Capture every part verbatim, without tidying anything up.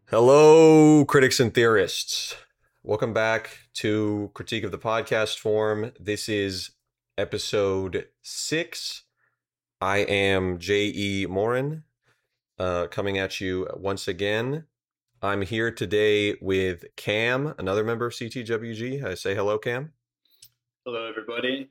Hello, critics and theorists. Welcome back to Critique of the Podcast Form. This is episode six. I am J E. Morin, uh, coming at you once again. I'm here today with Cam, another member of C T W G. I say hello, Cam. Hello, everybody.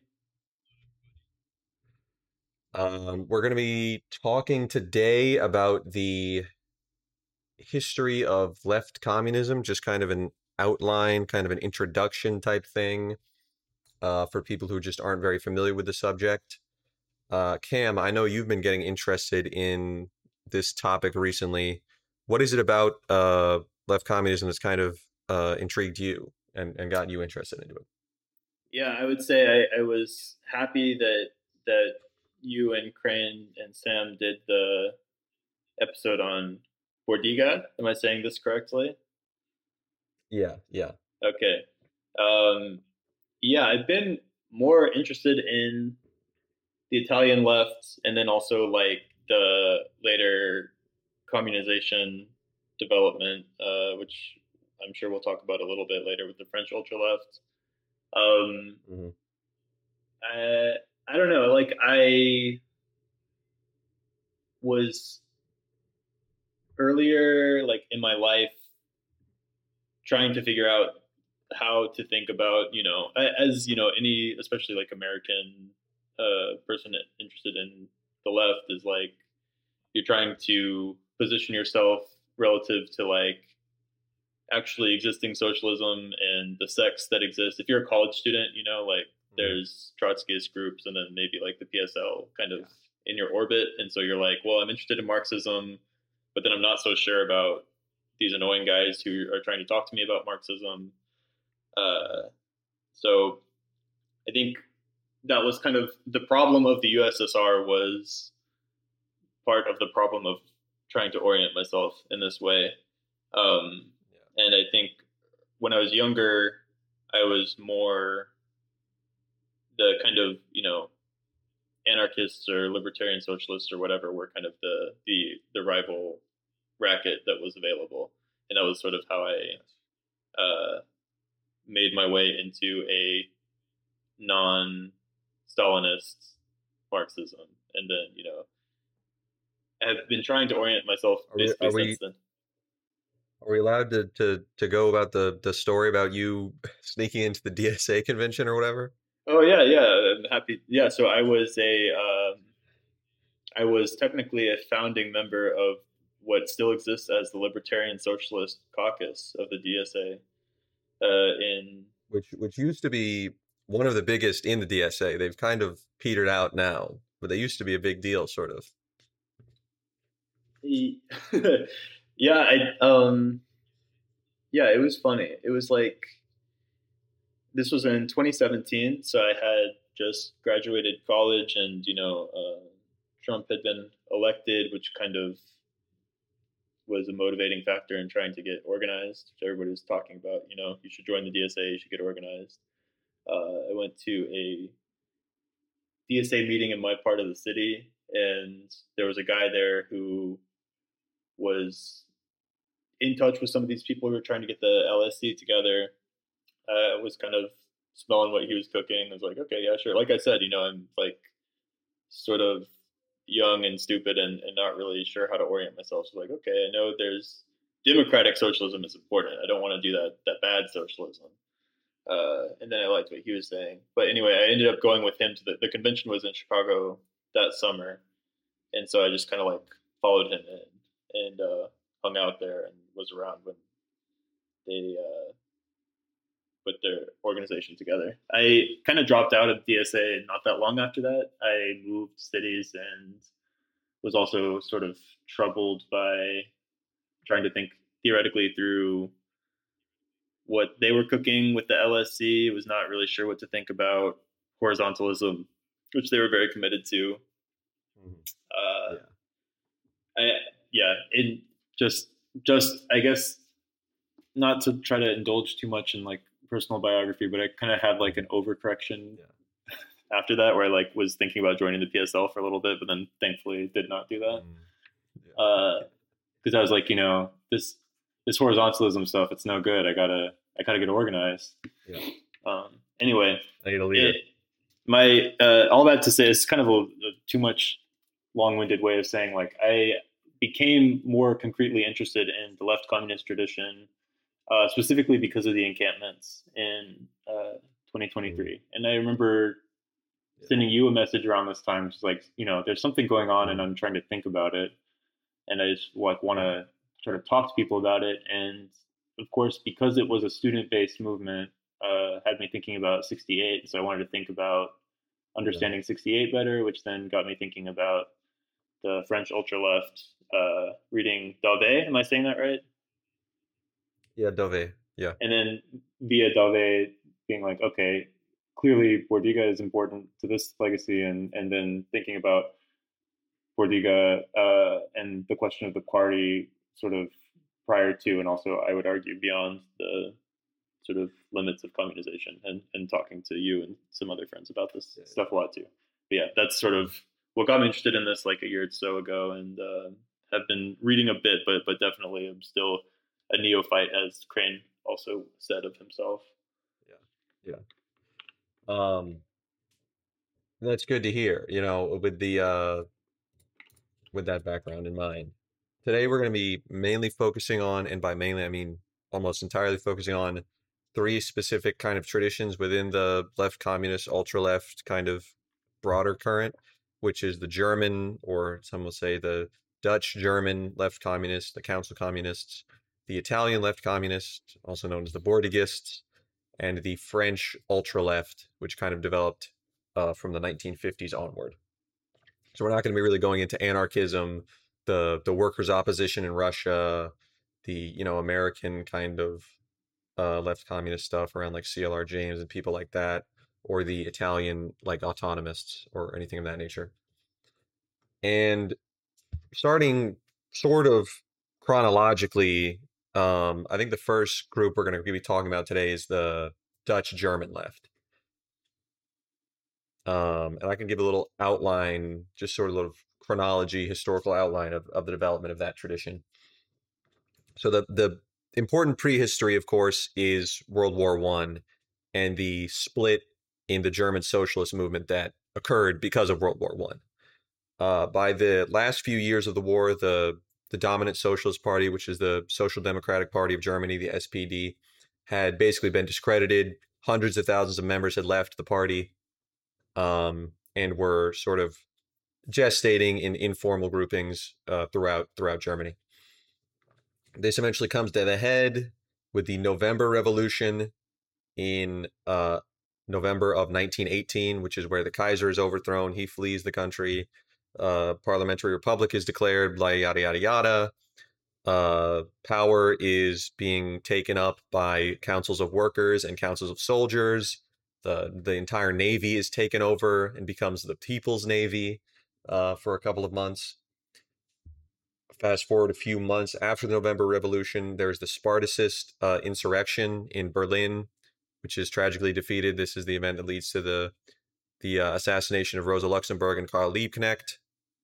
Um, we're going to be talking today about the history of left communism, just kind of an outline, kind of an introduction type thing uh, for people who just aren't very familiar with the subject. Uh, Cam, I know you've been getting interested in this topic recently. What is it about uh, left communism that's kind of uh, intrigued you and, and gotten you interested into it? Yeah, I would say I, I was happy that that you and Crane and Sam did the episode on Bordiga. Am I saying this correctly? Yeah, yeah. Okay. Um, yeah, I've been more interested in the Italian left and then also like the later communization development, uh, which I'm sure we'll talk about a little bit later with the French ultra left. Um, hmm I I don't know. Like I was earlier, like in my life, trying to figure out how to think about, you know, as you know, any, especially like American uh, person interested in the left is like you're trying to position yourself relative to like actually existing socialism and the sects that exist. If you're a college student, you know, like hmm there's Trotskyist groups and then maybe like the P S L kind of Yeah. in your orbit. And so you're like, well, I'm interested in Marxism, but then I'm not so sure about these annoying guys who are trying to talk to me about Marxism. Uh, so I think that was kind of the problem of the U S S R was part of the problem of trying to orient myself in this way. Um, Yeah. and I think when I was younger, I was more the kind of, you know, anarchists or libertarian socialists or whatever were kind of the the the rival racket that was available, and that was sort of how I Yes. uh, made my way into a non-Stalinist Marxism, and then you know have been trying to orient myself Are we basically are since we then. are we allowed to to to go about the the story about you sneaking into the D S A convention or whatever? Oh yeah, yeah, I'm happy. Yeah, so I was a um, I was technically a founding member of what still exists as the Libertarian Socialist Caucus of the D S A. Uh, in which which used to be one of the biggest in the D S A. They've kind of petered out now, but they used to be a big deal, sort of. yeah, I um yeah, it was funny. It was like this was in twenty seventeen, so I had just graduated college, and you know, uh, Trump had been elected, which kind of was a motivating factor in trying to get organized. Which everybody was talking about. You know, you should join the D S A. You should get organized. Uh, I went to a D S A meeting in my part of the city, and there was a guy there who was in touch with some of these people who were trying to get the L S C together. I was kind of smelling what he was cooking. I was like, okay, yeah, sure. Like I said, you know, I'm like sort of young and stupid and, and not really sure how to orient myself. So like, okay, I know there's democratic socialism is important. I don't want to do that that bad socialism. Uh, and then I liked what he was saying. But anyway, I ended up going with him to the, the convention was in Chicago that summer, and so I just kind of like followed him in and uh, hung out there and was around when they uh, put their organization together. I kind of dropped out of D S A not that long after that. I moved cities and was also sort of troubled by trying to think theoretically through what they were cooking with the L S C. Was not really sure what to think about horizontalism, which they were very committed to. Mhm. Uh, Yeah. I, yeah, in just just I guess not to try to indulge too much in like personal biography, but I kind of had like an overcorrection Yeah. after that where I like was thinking about joining the P S L for a little bit, but then thankfully did not do that. Mm. Yeah. Uh, Yeah. because I was like, you know, this this horizontalism stuff, it's no good. I gotta I gotta get organized. Yeah. Um, anyway, I need a leader. it, my uh, all that to say, it's kind of a, a too much long-winded way of saying, like, I became more concretely interested in the left communist tradition, uh, specifically because of the encampments in uh, twenty twenty-three. Mm-hmm. And I remember yeah. sending you a message around this time, just like, you know, there's something going on, mm-hmm. and I'm trying to think about it, and I just like want to sort of talk to people about it. And of course, because it was a student-based movement, uh, had me thinking about sixty-eight. So I wanted to think about understanding yeah. sixty-eight better, which then got me thinking about the French ultra left, uh, reading Daudet. Am I saying that right? Yeah, Daudet. Yeah. And then via Daudet being like, okay, clearly Bourdiga is important to this legacy, and and then thinking about Bourdiga uh, and the question of the party sort of prior to, and also I would argue beyond the sort of limits of communization, and, and talking to you and some other friends about this yeah, stuff a lot too. But yeah, that's sort of what got me interested in this like a year or so ago, and uh, have been reading a bit, but but definitely I'm still a neophyte, as Crane also said of himself. Yeah, yeah. Um, that's good to hear. You know, with the uh, with that background in mind, today we're going to be mainly focusing on, and by mainly I mean almost entirely focusing on, three specific kind of traditions within the left communist, ultra left kind of broader current, which is the German, or some will say the Dutch German left communists, the Council Communists, the Italian left communists, also known as the Bourdigists, and the French ultra left, which kind of developed uh, from the nineteen fifties onward. So we're not going to be really going into anarchism, the the workers' opposition in Russia, the you know American kind of uh, left communist stuff around like C L R James and people like that, or the Italian like autonomists or anything of that nature. And starting sort of chronologically, um, I think the first group we're going to be talking about today is the Dutch German left. Um, and I can give a little outline, just sort of a little chronology, historical outline of, of the development of that tradition. So the the important prehistory, of course, is World War One and the split in the German socialist movement that occurred because of World War One. Uh, by the last few years of the war, the the dominant Socialist Party, which is the Social Democratic Party of Germany, the S P D, had basically been discredited. Hundreds of thousands of members had left the party, um, and were sort of gestating in informal groupings uh, throughout throughout Germany. This eventually comes to the head with the November Revolution in uh, November of nineteen eighteen, which is where the Kaiser is overthrown. He flees the country. Uh, parliamentary republic is declared, blah, yada, yada, yada. Uh, power is being taken up by councils of workers and councils of soldiers. The, the entire Navy is taken over and becomes the People's Navy uh, for a couple of months. Fast forward a few months after the November Revolution, there's the Spartacist uh, insurrection in Berlin, which is tragically defeated. This is the event that leads to the the uh, assassination of Rosa Luxemburg and Karl Liebknecht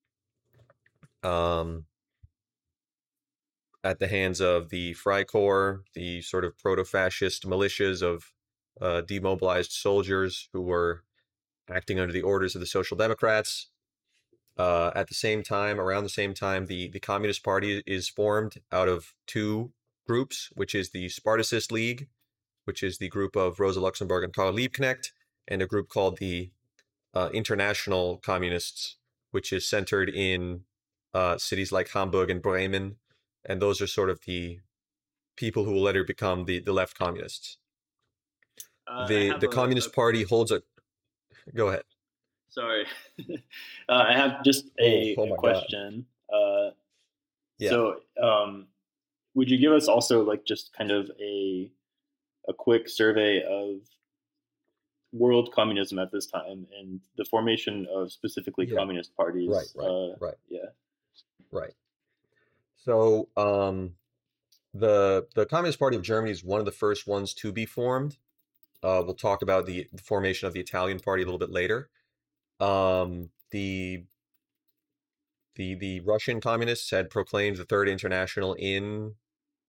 um, at the hands of the Freikorps, the sort of proto-fascist militias of uh, demobilized soldiers who were acting under the orders of the Social Democrats. Uh, at the same time, around the same time, the, the Communist Party is formed out of two groups, which is the Spartacist League, which is the group of Rosa Luxemburg and Karl Liebknecht, and a group called the uh, International Communists, which is centered in uh, cities like Hamburg and Bremen. And those are sort of the people who will later become the, the left communists. Uh, the the a, Communist a... Party holds a... Go ahead. Sorry. uh, I have just a, oh, oh a question. Uh, yeah. So um, would you give us also like just kind of a a quick survey of world communism at this time and the formation of specifically yeah. communist parties? Right, right, uh, right. Yeah. Right. So um, the the Communist Party of Germany is one of the first ones to be formed. Uh, we'll talk about the, the formation of the Italian Party a little bit later. Um, the the the Russian communists had proclaimed the Third International in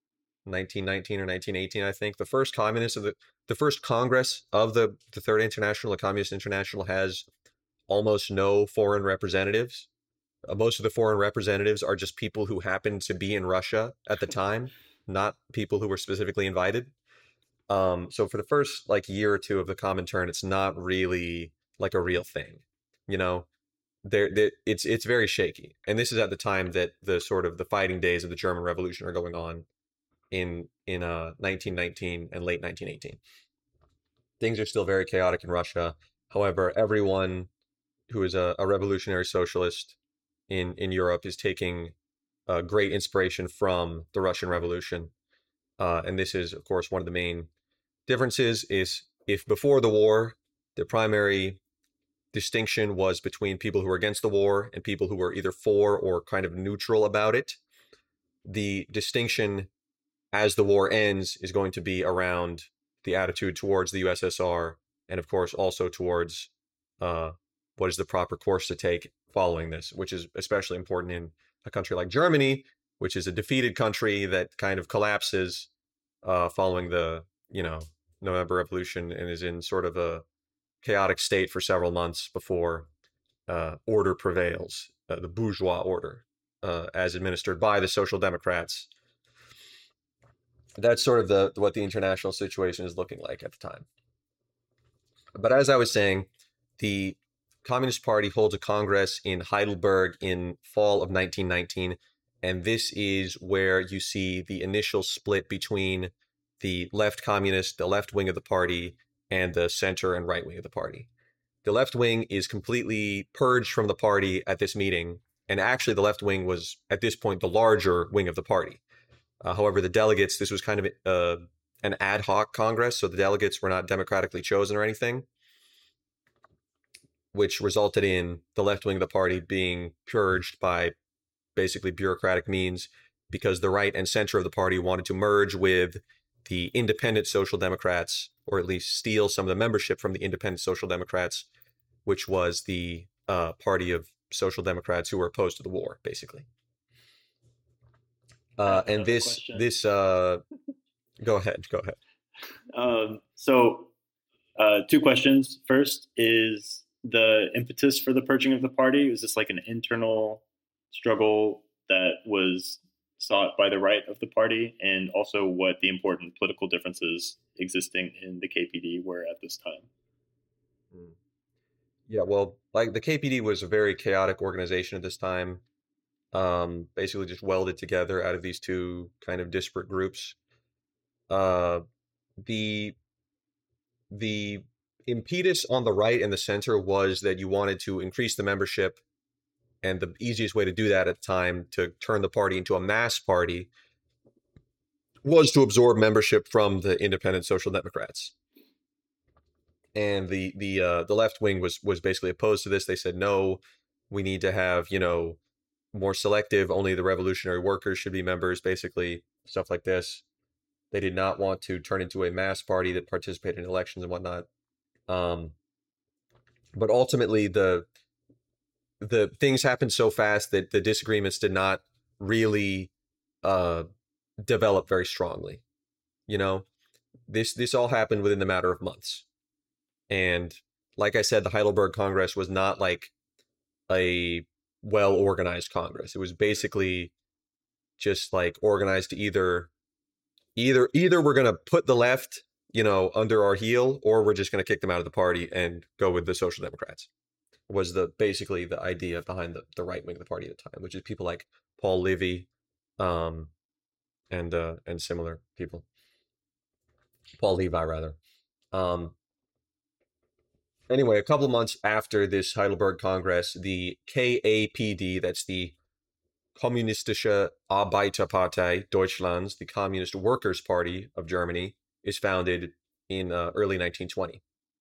nineteen nineteen or nineteen eighteen, I think. The first communist of the the first Congress of the the Third International, the Communist International, has almost no foreign representatives. Uh, most of the foreign representatives are just people who happened to be in Russia at the time, not people who were specifically invited. Um, so for the first like year or two of the Comintern, it's not really like a real thing, you know. There, there, it's it's very shaky, and this is at the time that the sort of the fighting days of the German Revolution are going on in in uh nineteen nineteen and late nineteen eighteen. Things are still very chaotic in Russia. However, everyone who is a, a revolutionary socialist in in Europe is taking uh, great inspiration from the Russian Revolution. Uh, and this is, of course, one of the main differences is if before the war, the primary distinction was between people who were against the war and people who were either for or kind of neutral about it. The distinction as the war ends is going to be around the attitude towards the U S S R and, of course, also towards uh, what is the proper course to take following this, which is especially important in a country like Germany, which is a defeated country that kind of collapses uh, following the, you know, November Revolution and is in sort of a chaotic state for several months before uh, order prevails, uh, the bourgeois order, uh, as administered by the Social Democrats. That's sort of the what the international situation is looking like at the time. But as I was saying, the Communist Party holds a congress in Heidelberg in fall of nineteen nineteen, and this is where you see the initial split between the left communist, the left wing of the party, and the center and right wing of the party. The left wing is completely purged from the party at this meeting, and actually the left wing was at this point the larger wing of the party. Uh, however, the delegates, this was kind of uh, an ad hoc Congress, so the delegates were not democratically chosen or anything, which resulted in the left wing of the party being purged by basically bureaucratic means because the right and center of the party wanted to merge with the independent Social Democrats, or at least steal some of the membership from the independent Social Democrats, which was the uh, party of Social Democrats who were opposed to the war, basically. Uh, and this, question. this, uh, go ahead, go ahead. Um, so, uh, two questions. First, is the impetus for the purging of the party, is this like an internal struggle that was sought by the right of the party, and also what the important political differences existing in the K P D were at this time? Yeah, well, like the K P D was a very chaotic organization at this time. Um, basically just welded together out of these two kind of disparate groups. Uh, the the impetus on the right and the center was that you wanted to increase the membership, and the easiest way to do that at the time to turn the party into a mass party was to absorb membership from the independent Social Democrats. And the the uh, the left wing was was basically opposed to this. They said, no, we need to have, you know, more selective, only the revolutionary workers should be members, basically, stuff like this. They did not want to turn into a mass party that participated in elections and whatnot. Um, but ultimately, the the things happened so fast that the disagreements did not really uh, develop very strongly. You know, this this all happened within the matter of months. And like I said, the Heidelberg Congress was not like a well-organized Congress. It was basically just like organized to either either either we're going to put the left, you know, under our heel, or we're just going to kick them out of the party and go with the Social Democrats. Was the basically the idea behind the, the right wing of the party at the time, which is people like Paul Livy, um, and uh, and similar people. Paul Levi, rather. Um, Anyway, a couple of months after this Heidelberg Congress, the K A P D, that's the Kommunistische Arbeiterpartei Deutschlands, the Communist Workers' Party of Germany, is founded in uh, early nineteen twenty.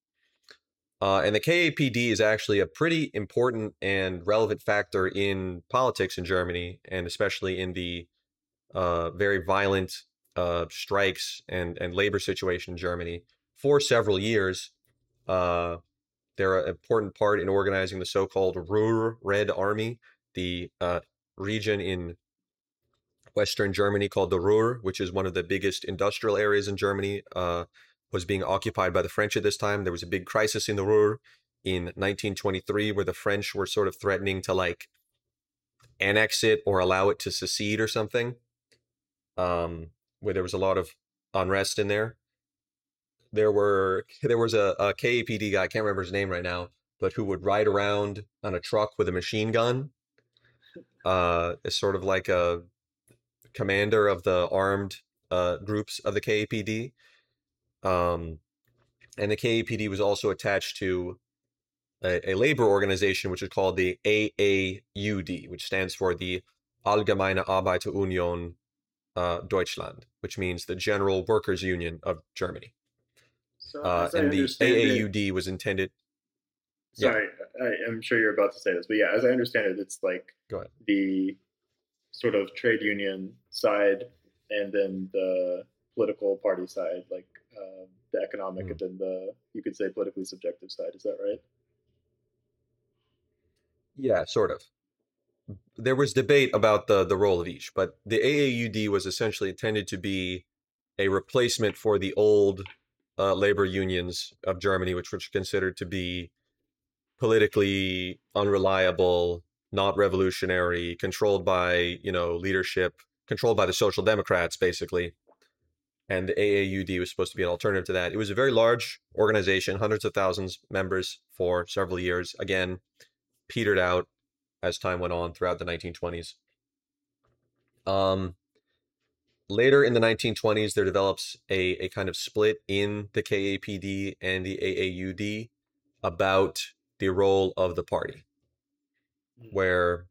Uh, and the K A P D is actually a pretty important and relevant factor in politics in Germany, and especially in the uh, very violent uh, strikes and, and labor situation in Germany for several years. Uh, They're an important part in organizing the so-called Ruhr Red Army, the uh, region in Western Germany called the Ruhr, which is one of the biggest industrial areas in Germany, uh, was being occupied by the French at this time. There was a big crisis in the Ruhr in nineteen twenty-three where the French were sort of threatening to like annex it or allow it to secede or something, um, where there was a lot of unrest in there. There were there was a, a K A P D guy, I can't remember his name right now, but who would ride around on a truck with a machine gun, uh, as sort of like a commander of the armed uh, groups of the K A P D. Um, and the K A P D was also attached to a, a labor organization, which is called the A A U D, which stands for the Allgemeine Arbeiterunion uh, Deutschland, which means the General Workers Union of Germany. So Uh, as I and the understand A A it, U D was intended. Yeah, sorry, I, I'm sure you're about to say this, but yeah, as I understand it, it's like go ahead. the sort of trade union side, and then the political party side, like um, the economic, Mm. and then the you could say politically subjective side. Is that right? Yeah, sort of. There was debate about the the role of each, but the A A U D was essentially intended to be a replacement for the old uh, labor unions of Germany, which were considered to be politically unreliable, not revolutionary, controlled by, you know, leadership, controlled by the Social Democrats, basically. And the A A U D was supposed to be an alternative to that. It was a very large organization, hundreds of thousands of members for several years. Again, petered out as time went on throughout the nineteen twenties. Um, later in the nineteen twenties, there develops a, a kind of split in the K A P D and the A A U D about the role of the party, where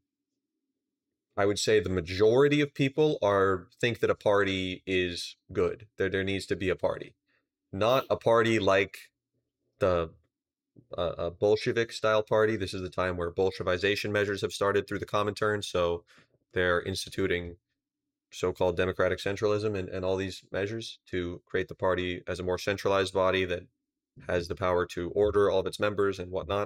I would say the majority of people are think that a party is good. There, there needs to be a party, not a party like the uh, a Bolshevik style party. This is the time where Bolshevization measures have started through the Comintern, so they're instituting so-called democratic centralism and, and all these measures to create the party as a more centralized body that has the power to order all of its members and whatnot.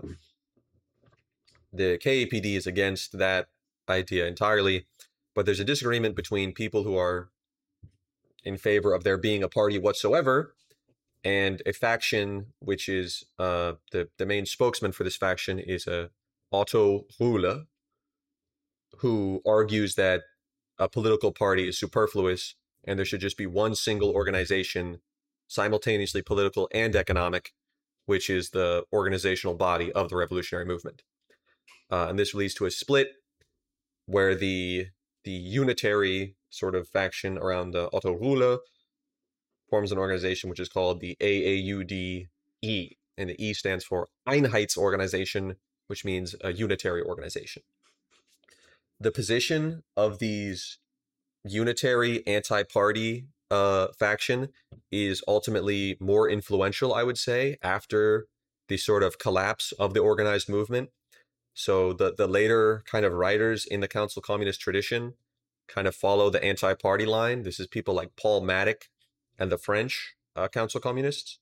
The K A P D is against that idea entirely, but there's a disagreement between people who are in favor of there being a party whatsoever and a faction which is uh, the, the main spokesman for this faction is a Otto Rühle, who argues that a political party is superfluous and there should just be one single organization, simultaneously political and economic, which is the organizational body of the revolutionary movement. Uh, and this leads to a split where the the unitary sort of faction around the Otto Rühle forms an organization which is called the A A U D E, and the E stands for Einheitsorganisation, which means a unitary organization. The position of these unitary anti-party uh, faction is ultimately more influential, I would say, after the sort of collapse of the organized movement. So the, the later kind of writers in the Council Communist tradition kind of follow the anti-party line. This is people like Paul Matic and the French uh, Council Communists.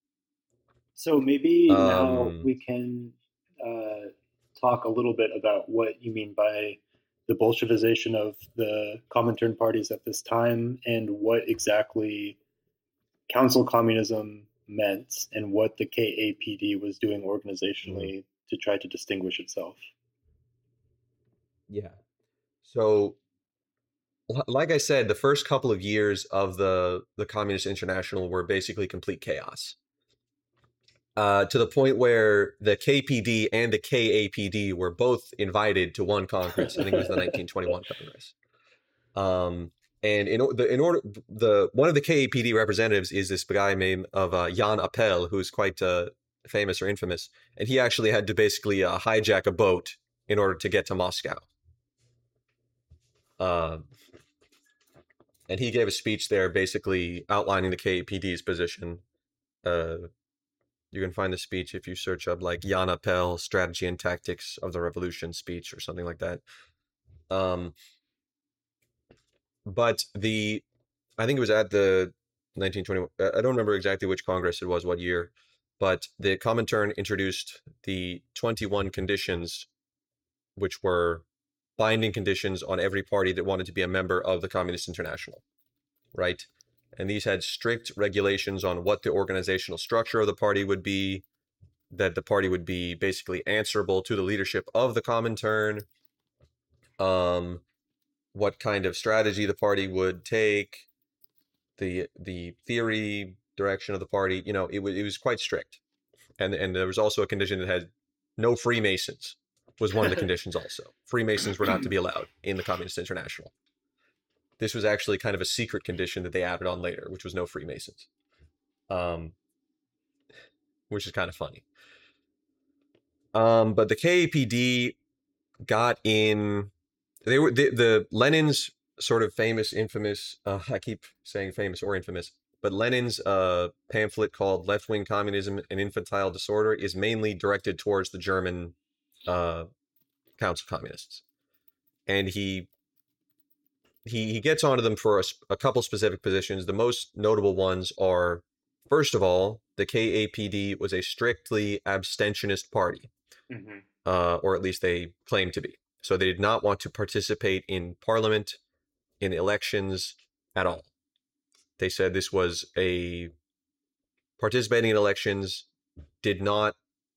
So maybe now Um, we can uh, talk a little bit about what you mean by the Bolshevization of the Comintern parties at this time, and what exactly Council Communism meant, and what the K A P D was doing organizationally to try to distinguish itself. yeah. So, l- like I said, the first couple of years of the the Communist International were basically complete chaos. Uh, to the point where the K P D and the K A P D were both invited to one Congress. I think it was the nineteen twenty-one Congress. Um, and in, o- the, in order, the one of the K A P D representatives is this guy named of uh, Jan Appel, who's quite uh, famous or infamous, and he actually had to basically uh, hijack a boat in order to get to Moscow. Um, and he gave a speech there, basically outlining the K A P D's position. Uh, You can find the speech if you search up like Jan Appel, Strategy and Tactics of the Revolution speech or something like that. Um, but the, I think it was at the nineteen twenty, I don't remember exactly which Congress it was, what year, but the Comintern introduced the twenty-one conditions, which were binding conditions on every party that wanted to be a member of the Communist International, right? And these had strict regulations on what the organizational structure of the party would be, that the party would be basically answerable to the leadership of the Comintern, um, what kind of strategy the party would take, the the theory direction of the party. You know, it was it was quite strict, and and there was also a condition that had no Freemasons was one of the conditions. Also, Freemasons were not to be allowed in the Communist International. This was actually kind of a secret condition that they added on later, which was no Freemasons, um, which is kind of funny. Um, but the K A P D got in. They were the, the Lenin's sort of famous, infamous. Uh, I keep saying famous or infamous, but Lenin's uh, pamphlet called "Left-Wing Communism and Infantile Disorder" is mainly directed towards the German uh, Council Communists, and he he he gets onto them for a, a couple specific positions. The most notable ones are, first of all, the K A P D was a strictly abstentionist party, mm-hmm. uh, or at least they claimed to be. So they did not want to participate in parliament, in elections at all. They said this was a participating in elections did not.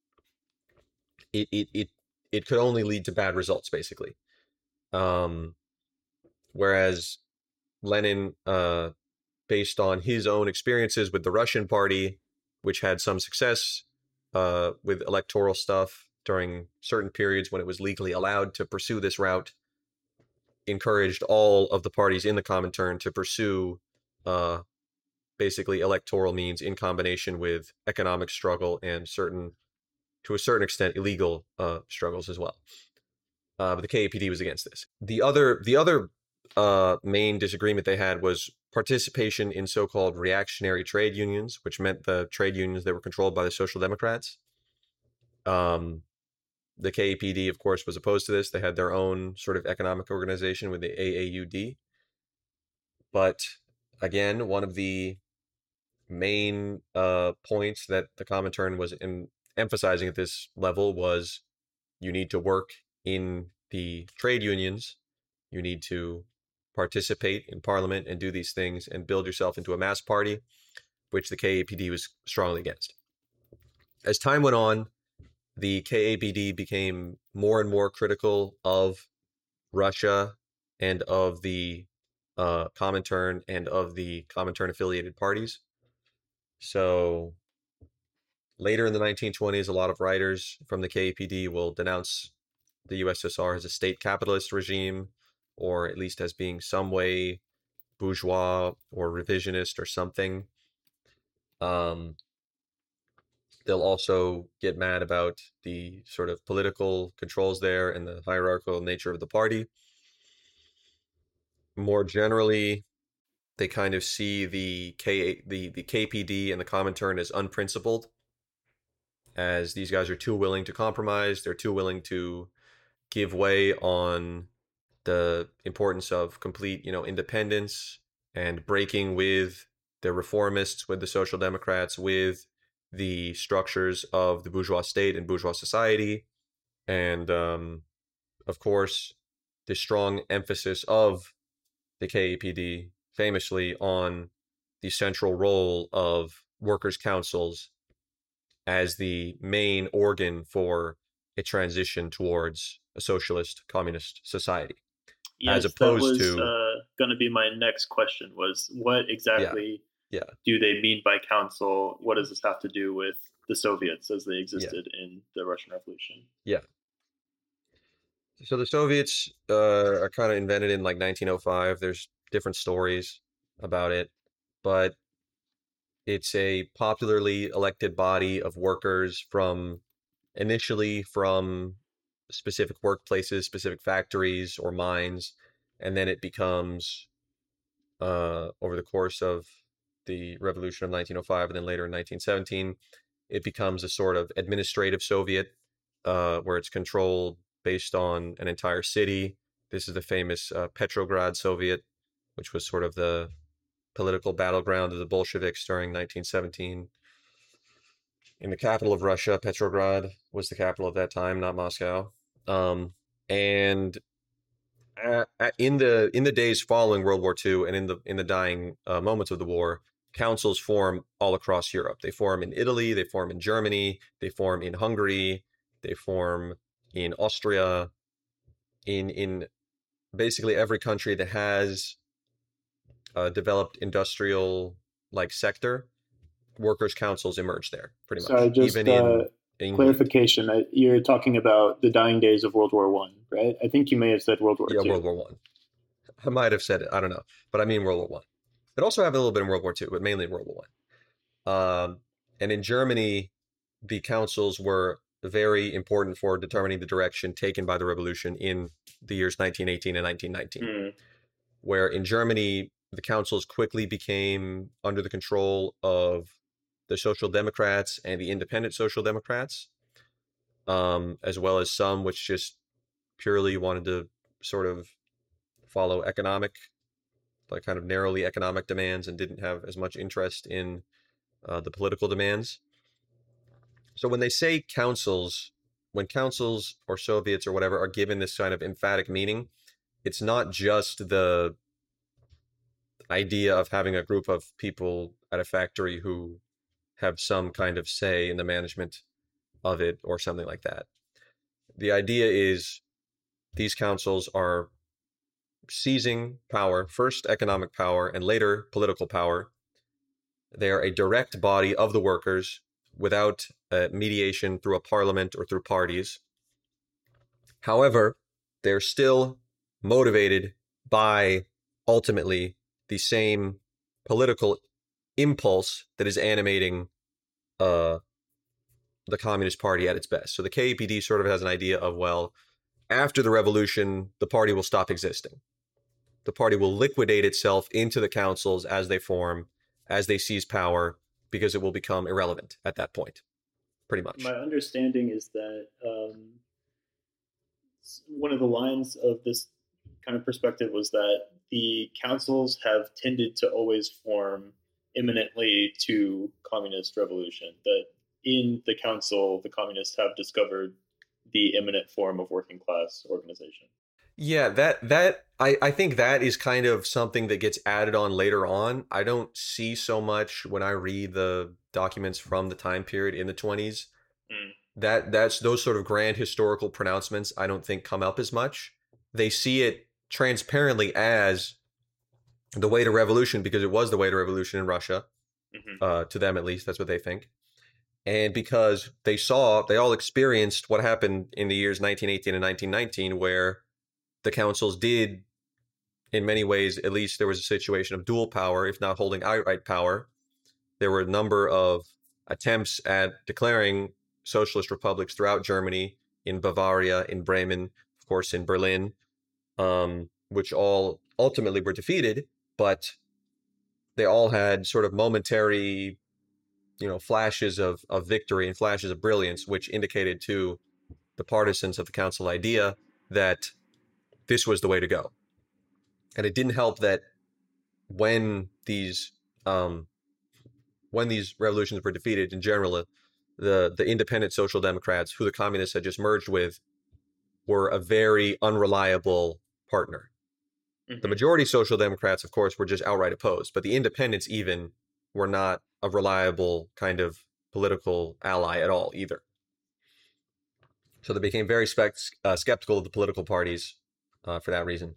It it it it could only lead to bad results, basically. Um, whereas Lenin, uh, based on his own experiences with the Russian party, which had some success uh, with electoral stuff during certain periods when it was legally allowed to pursue this route, encouraged all of the parties in the Comintern to pursue uh, basically electoral means in combination with economic struggle and certain, to a certain extent, illegal uh, struggles as well. Uh, but the K A P D was against this. The other, the other uh, main disagreement they had was participation in so-called reactionary trade unions, which meant the trade unions that were controlled by the Social Democrats. Um, the K A P D, of course, was opposed to this. They had their own sort of economic organization with the A A U D. But again, one of the main uh, points that the Comintern was in emphasizing at this level was you need to work in the trade unions. You need to participate in parliament and do these things and build yourself into a mass party, which the K A P D was strongly against. As time went on, the K A P D became more and more critical of Russia and of the uh, Comintern and of the Comintern affiliated parties. So later in the nineteen twenties, a lot of writers from the K A P D will denounce the U S S R as a state capitalist regime, or at least as being some way bourgeois or revisionist or something. Um, they'll also get mad about the sort of political controls there and the hierarchical nature of the party. More generally, they kind of see the K the the K P D and the Comintern as unprincipled, as these guys are too willing to compromise. They're too willing to give way on the importance of complete, you know, independence and breaking with the reformists, with the Social Democrats, with the structures of the bourgeois state and bourgeois society. And um, of course, the strong emphasis of the K A P D famously on the central role of workers' councils as the main organ for a transition towards a socialist communist society. Yes, as opposed that was, to uh, going to be my next question was what exactly yeah, yeah. do they mean by council? What does this have to do with the Soviets as they existed yeah. in the Russian Revolution? Yeah. So the Soviets uh, are kind of invented in like nineteen oh five. There's different stories about it, but it's a popularly elected body of workers from initially from specific workplaces, specific factories or mines, and then it becomes uh, over the course of the revolution of nineteen oh five and then later in nineteen seventeen, it becomes a sort of administrative Soviet uh, where it's controlled based on an entire city. This is the famous uh, Petrograd Soviet, which was sort of the political battleground of the Bolsheviks during nineteen seventeen. In the capital of Russia, Petrograd was the capital at that time, not Moscow. Um, and uh, uh, in the in the days following World War Two and in the in the dying uh, moments of the war, councils form all across Europe. They form in Italy, they form in Germany, they form in Hungary, they form in Austria, in in basically every country that has a developed industrial like sector. Workers' councils emerge there, pretty Sorry, much. just Even uh, in England, clarification. I- You're talking about the dying days of World War One, right? I think you may have said World War yeah, Two. World War One. I. I might have said it. I don't know, but I mean World War One. It also have a little bit in World War Two, but mainly World War One. Um, and in Germany, the councils were very important for determining the direction taken by the revolution in the years nineteen eighteen and nineteen nineteen, Mm. where in Germany, the councils quickly became under the control of the Social Democrats and the Independent Social Democrats, um, as well as some which just purely wanted to sort of follow economic, like kind of narrowly economic demands and didn't have as much interest in uh, the political demands. So when they say councils, when councils or Soviets or whatever are given this kind of emphatic meaning, it's not just the idea of having a group of people at a factory who have some kind of say in the management of it or something like that. The idea is these councils are seizing power, first economic power and later political power. They are a direct body of the workers without uh, mediation through a parliament or through parties. However, they're still motivated by ultimately the same political impulse that is animating uh, the Communist Party at its best. So the K P D sort of has an idea of, well, after the revolution, the party will stop existing. The party will liquidate itself into the councils as they form, as they seize power, because it will become irrelevant at that point, pretty much. My understanding is that um, one of the lines of this kind of perspective was that the councils have tended to always form imminently to communist revolution, that in the council, the communists have discovered the imminent form of working class organization. Yeah, that that I, I think that is kind of something that gets added on later on. I don't see so much when I read the documents from the time period in the twenties. Mm. That that's those sort of grand historical pronouncements I don't think come up as much. They see it transparently as the way to revolution because it was the way to revolution in Russia. Mm-hmm. Uh, to them at least, that's what they think. And because they saw, they all experienced what happened in the years nineteen eighteen and nineteen nineteen, where the councils did, in many ways, at least there was a situation of dual power, if not holding outright power. There were a number of attempts at declaring socialist republics throughout Germany, in Bavaria, in Bremen, of course, in Berlin, um, which all ultimately were defeated, but they all had sort of momentary, you know, flashes of, of victory and flashes of brilliance, which indicated to the partisans of the council idea that this was the way to go. And it didn't help that when these um, when these revolutions were defeated in general, the the independent social democrats, who the communists had just merged with, were a very unreliable partner. Mm-hmm. The majority social democrats, of course, were just outright opposed, but the independents even were not a reliable kind of political ally at all either. So they became very spec- uh, skeptical of the political parties uh, for that reason.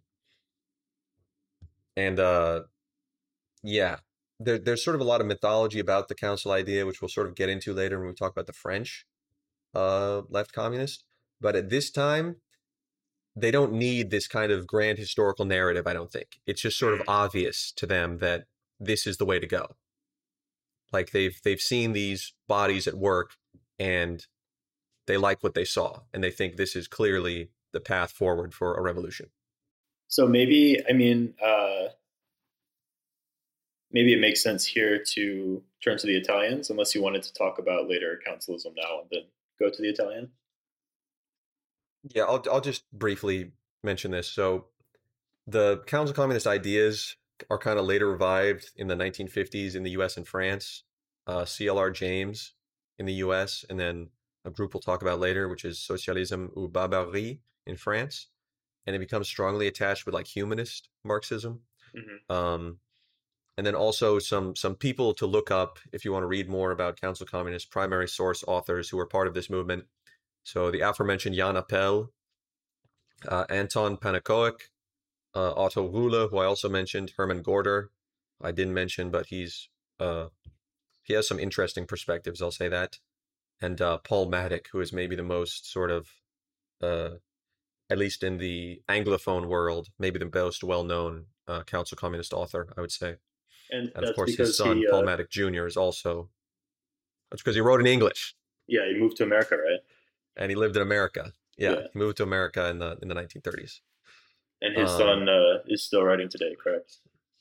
And uh, yeah, there, there's sort of a lot of mythology about the council idea, which we'll sort of get into later when we talk about the French uh, left communist. But at this time, they don't need this kind of grand historical narrative, I don't think. It's just sort of obvious to them that this is the way to go. Like they've they've seen these bodies at work and they like what they saw and they think this is clearly the path forward for a revolution. So maybe, I mean, uh, maybe it makes sense here to turn to the Italians, unless you wanted to talk about later councilism now and then go to the Italian. Yeah, I'll I'll just briefly mention this. So the council communist ideas are kind of later revived in the nineteen fifties in the U S and France. Uh, C L R James in the U S, and then a group we'll talk about later, which is Socialisme ou Barbarie in France. and it becomes strongly attached with like humanist Marxism. Mm-hmm. Um, and then also some some people to look up if you want to read more about Council Communist primary source authors who were part of this movement. So the aforementioned Jan Appel, uh, Anton Pannekoek, uh, Otto Rühle, who I also mentioned, Hermann Gorder, I didn't mention, but he's uh, he has some interesting perspectives, I'll say that, and uh, Paul Maddock, who is maybe the most sort of, uh, at least in the Anglophone world, maybe the most well-known uh, Council Communist author, I would say. And And of that's course, his because son, he, Paul uh, Maddock Junior, is also, that's because he wrote in English yeah, he moved to America, right? and he lived in America. Yeah, Yeah. he moved to America in the in the nineteen thirties. And his Um, son uh, is still writing today, correct?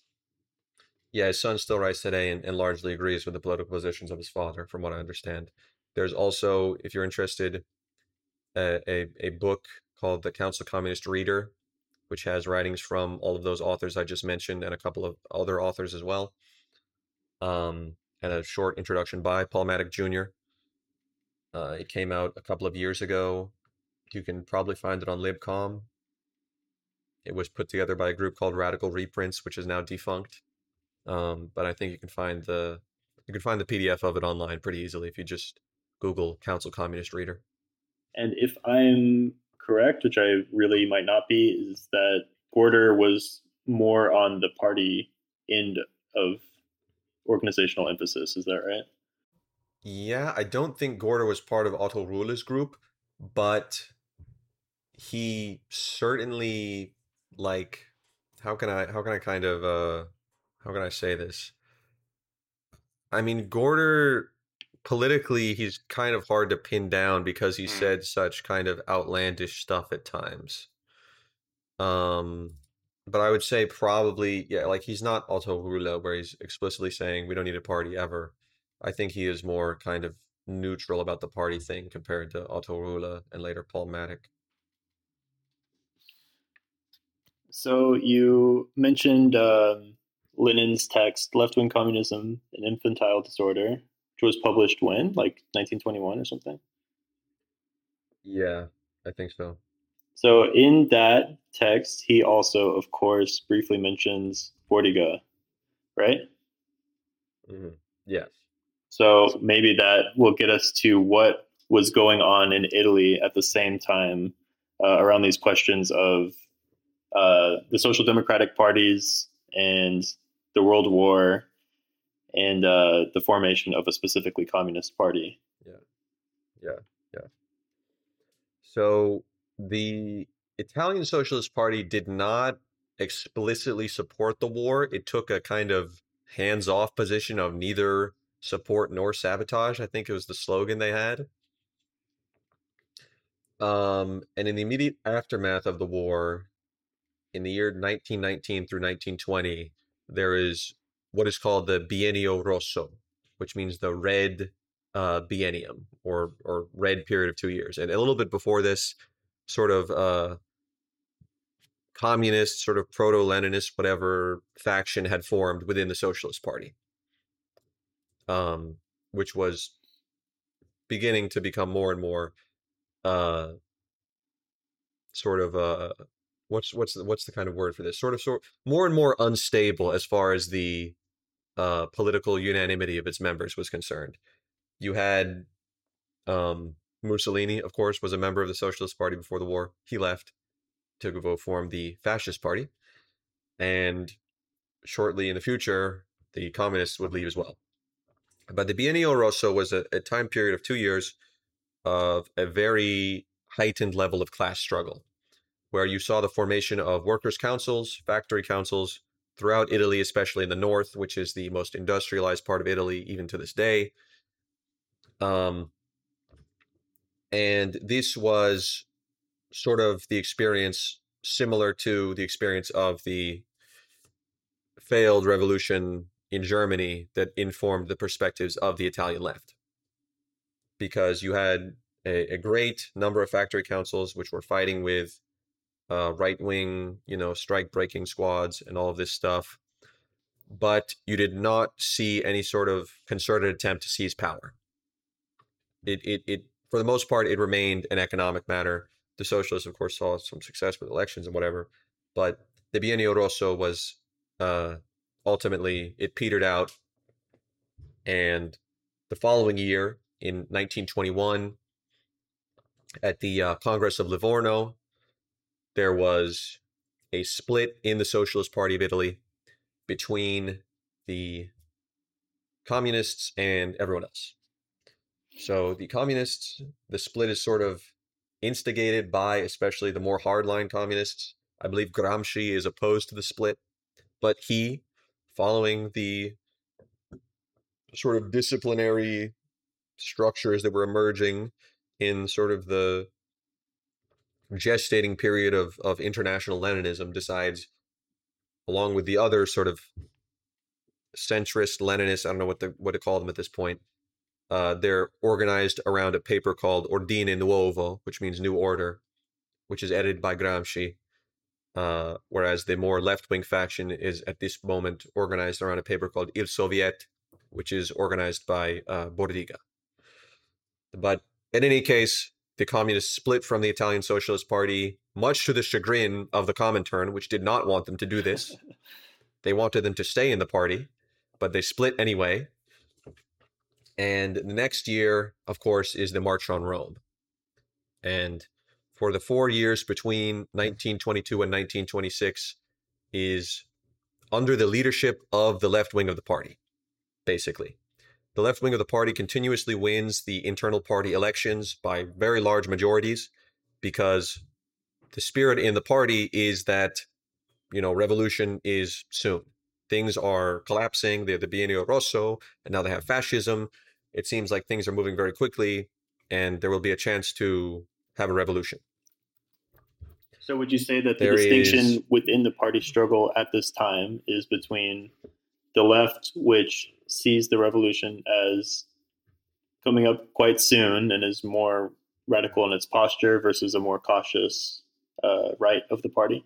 Yeah, his son still writes today and, and largely agrees with the political positions of his father, from what I understand. There's also, if you're interested, a, a, a book called The Council Communist Reader, which has writings from all of those authors I just mentioned and a couple of other authors as well. Um, and a short introduction by Paul Maddock Junior Uh, it came out a couple of years ago. You can probably find it on LibCom. It was put together by a group called Radical Reprints, which is now defunct. Um, but I think you can find the you can find the P D F of it online pretty easily if you just Google Council Communist Reader. And if I'm correct, which I really might not be, is that Gorder was more on the party end of organizational emphasis. Is that right? Yeah, I don't think Gorder was part of Otto Rühle's group, but he certainly, like, how can I how can I kind of uh how can I say this? I mean, Gorder politically he's kind of hard to pin down because he Mm. said such kind of outlandish stuff at times. Um, but I would say probably, yeah, like he's not Otto Rühle where he's explicitly saying we don't need a party ever. I think he is more kind of neutral about the party thing compared to Otto Rühle and later Paul Maddock. So you mentioned um, Lenin's text, Left Wing Communism and Infantile Disorder, which was published when? Like nineteen twenty-one or something? Yeah, I think so. So in that text, he also, of course, briefly mentions Bordiga, right? hmm Yes. So maybe that will get us to what was going on in Italy at the same time uh, around these questions of uh, the social democratic parties and the World War and uh, the formation of a specifically communist party. Yeah. Yeah. Yeah. So the Italian Socialist Party did not explicitly support the war. It took a kind of hands-off position of neither support nor sabotage, I think it was the slogan they had. Um, and in the immediate aftermath of the war, in the year nineteen nineteen through nineteen twenty, there is what is called the Biennio Rosso, which means the red uh, biennium or or red period of two years. And a little bit before this, sort of uh, communist, sort of proto-Leninist, whatever faction had formed within the Socialist Party, um, which was beginning to become more and more uh, sort of uh, what's what's the, what's the kind of word for this? Sort of sort more and more unstable as far as the uh, political unanimity of its members was concerned. You had um, Mussolini, of course, was a member of the Socialist Party before the war. He left to go form the Fascist Party, and shortly in the future, the communists would leave as well. But the Biennio Rosso was a, a time period of two years of a very heightened level of class struggle, where you saw the formation of workers' councils, factory councils throughout Italy, especially in the north, which is the most industrialized part of Italy even to this day. Um, and this was sort of the experience similar to the experience of the failed revolution in Germany that informed the perspectives of the Italian left. Because you had a, a great number of factory councils which were fighting with uh, right-wing, you know, strike-breaking squads and all of this stuff. But you did not see any sort of concerted attempt to seize power. It, it, it, for the most part, it remained an economic matter. the socialists, of course, saw some success with elections and whatever, but the Bienio Rosso was uh, ultimately, it petered out. And the following year, in nineteen twenty-one, at the uh, Congress of Livorno, there was a split in the Socialist Party of Italy between the communists and everyone else. So the communists, the split is sort of instigated by especially the more hardline communists. I believe Gramsci is opposed to the split, but he, following the sort of disciplinary structures that were emerging in sort of the gestating period of, of international Leninism, decides, along with the other sort of centrist Leninists, I don't know what the, what to call them at this point, uh, they're organized around a paper called Ordine Nuovo, which means New Order, which is edited by Gramsci, uh, whereas the more left-wing faction is at this moment organized around a paper called Il Soviet, which is organized by uh, Bordiga. But in any case, the communists split from the Italian Socialist Party, much to the chagrin of the Comintern, which did not want them to do this. They wanted them to stay in the party, but they split anyway. And the next year, of course, is the March on Rome. And for the four years between nineteen twenty-two and nineteen twenty-six is under the leadership of the left wing of the party, basically. The left wing of the party continuously wins the internal party elections by very large majorities because the spirit in the party is that, you know, revolution is soon. Things are collapsing. They have the Biennio Rosso, and now they have fascism. It seems like things are moving very quickly, and there will be a chance to have a revolution. So would you say that the There distinction is- within the party struggle at this time is between the left, which sees the revolution as coming up quite soon and is more radical in its posture, versus a more cautious uh, right of the party?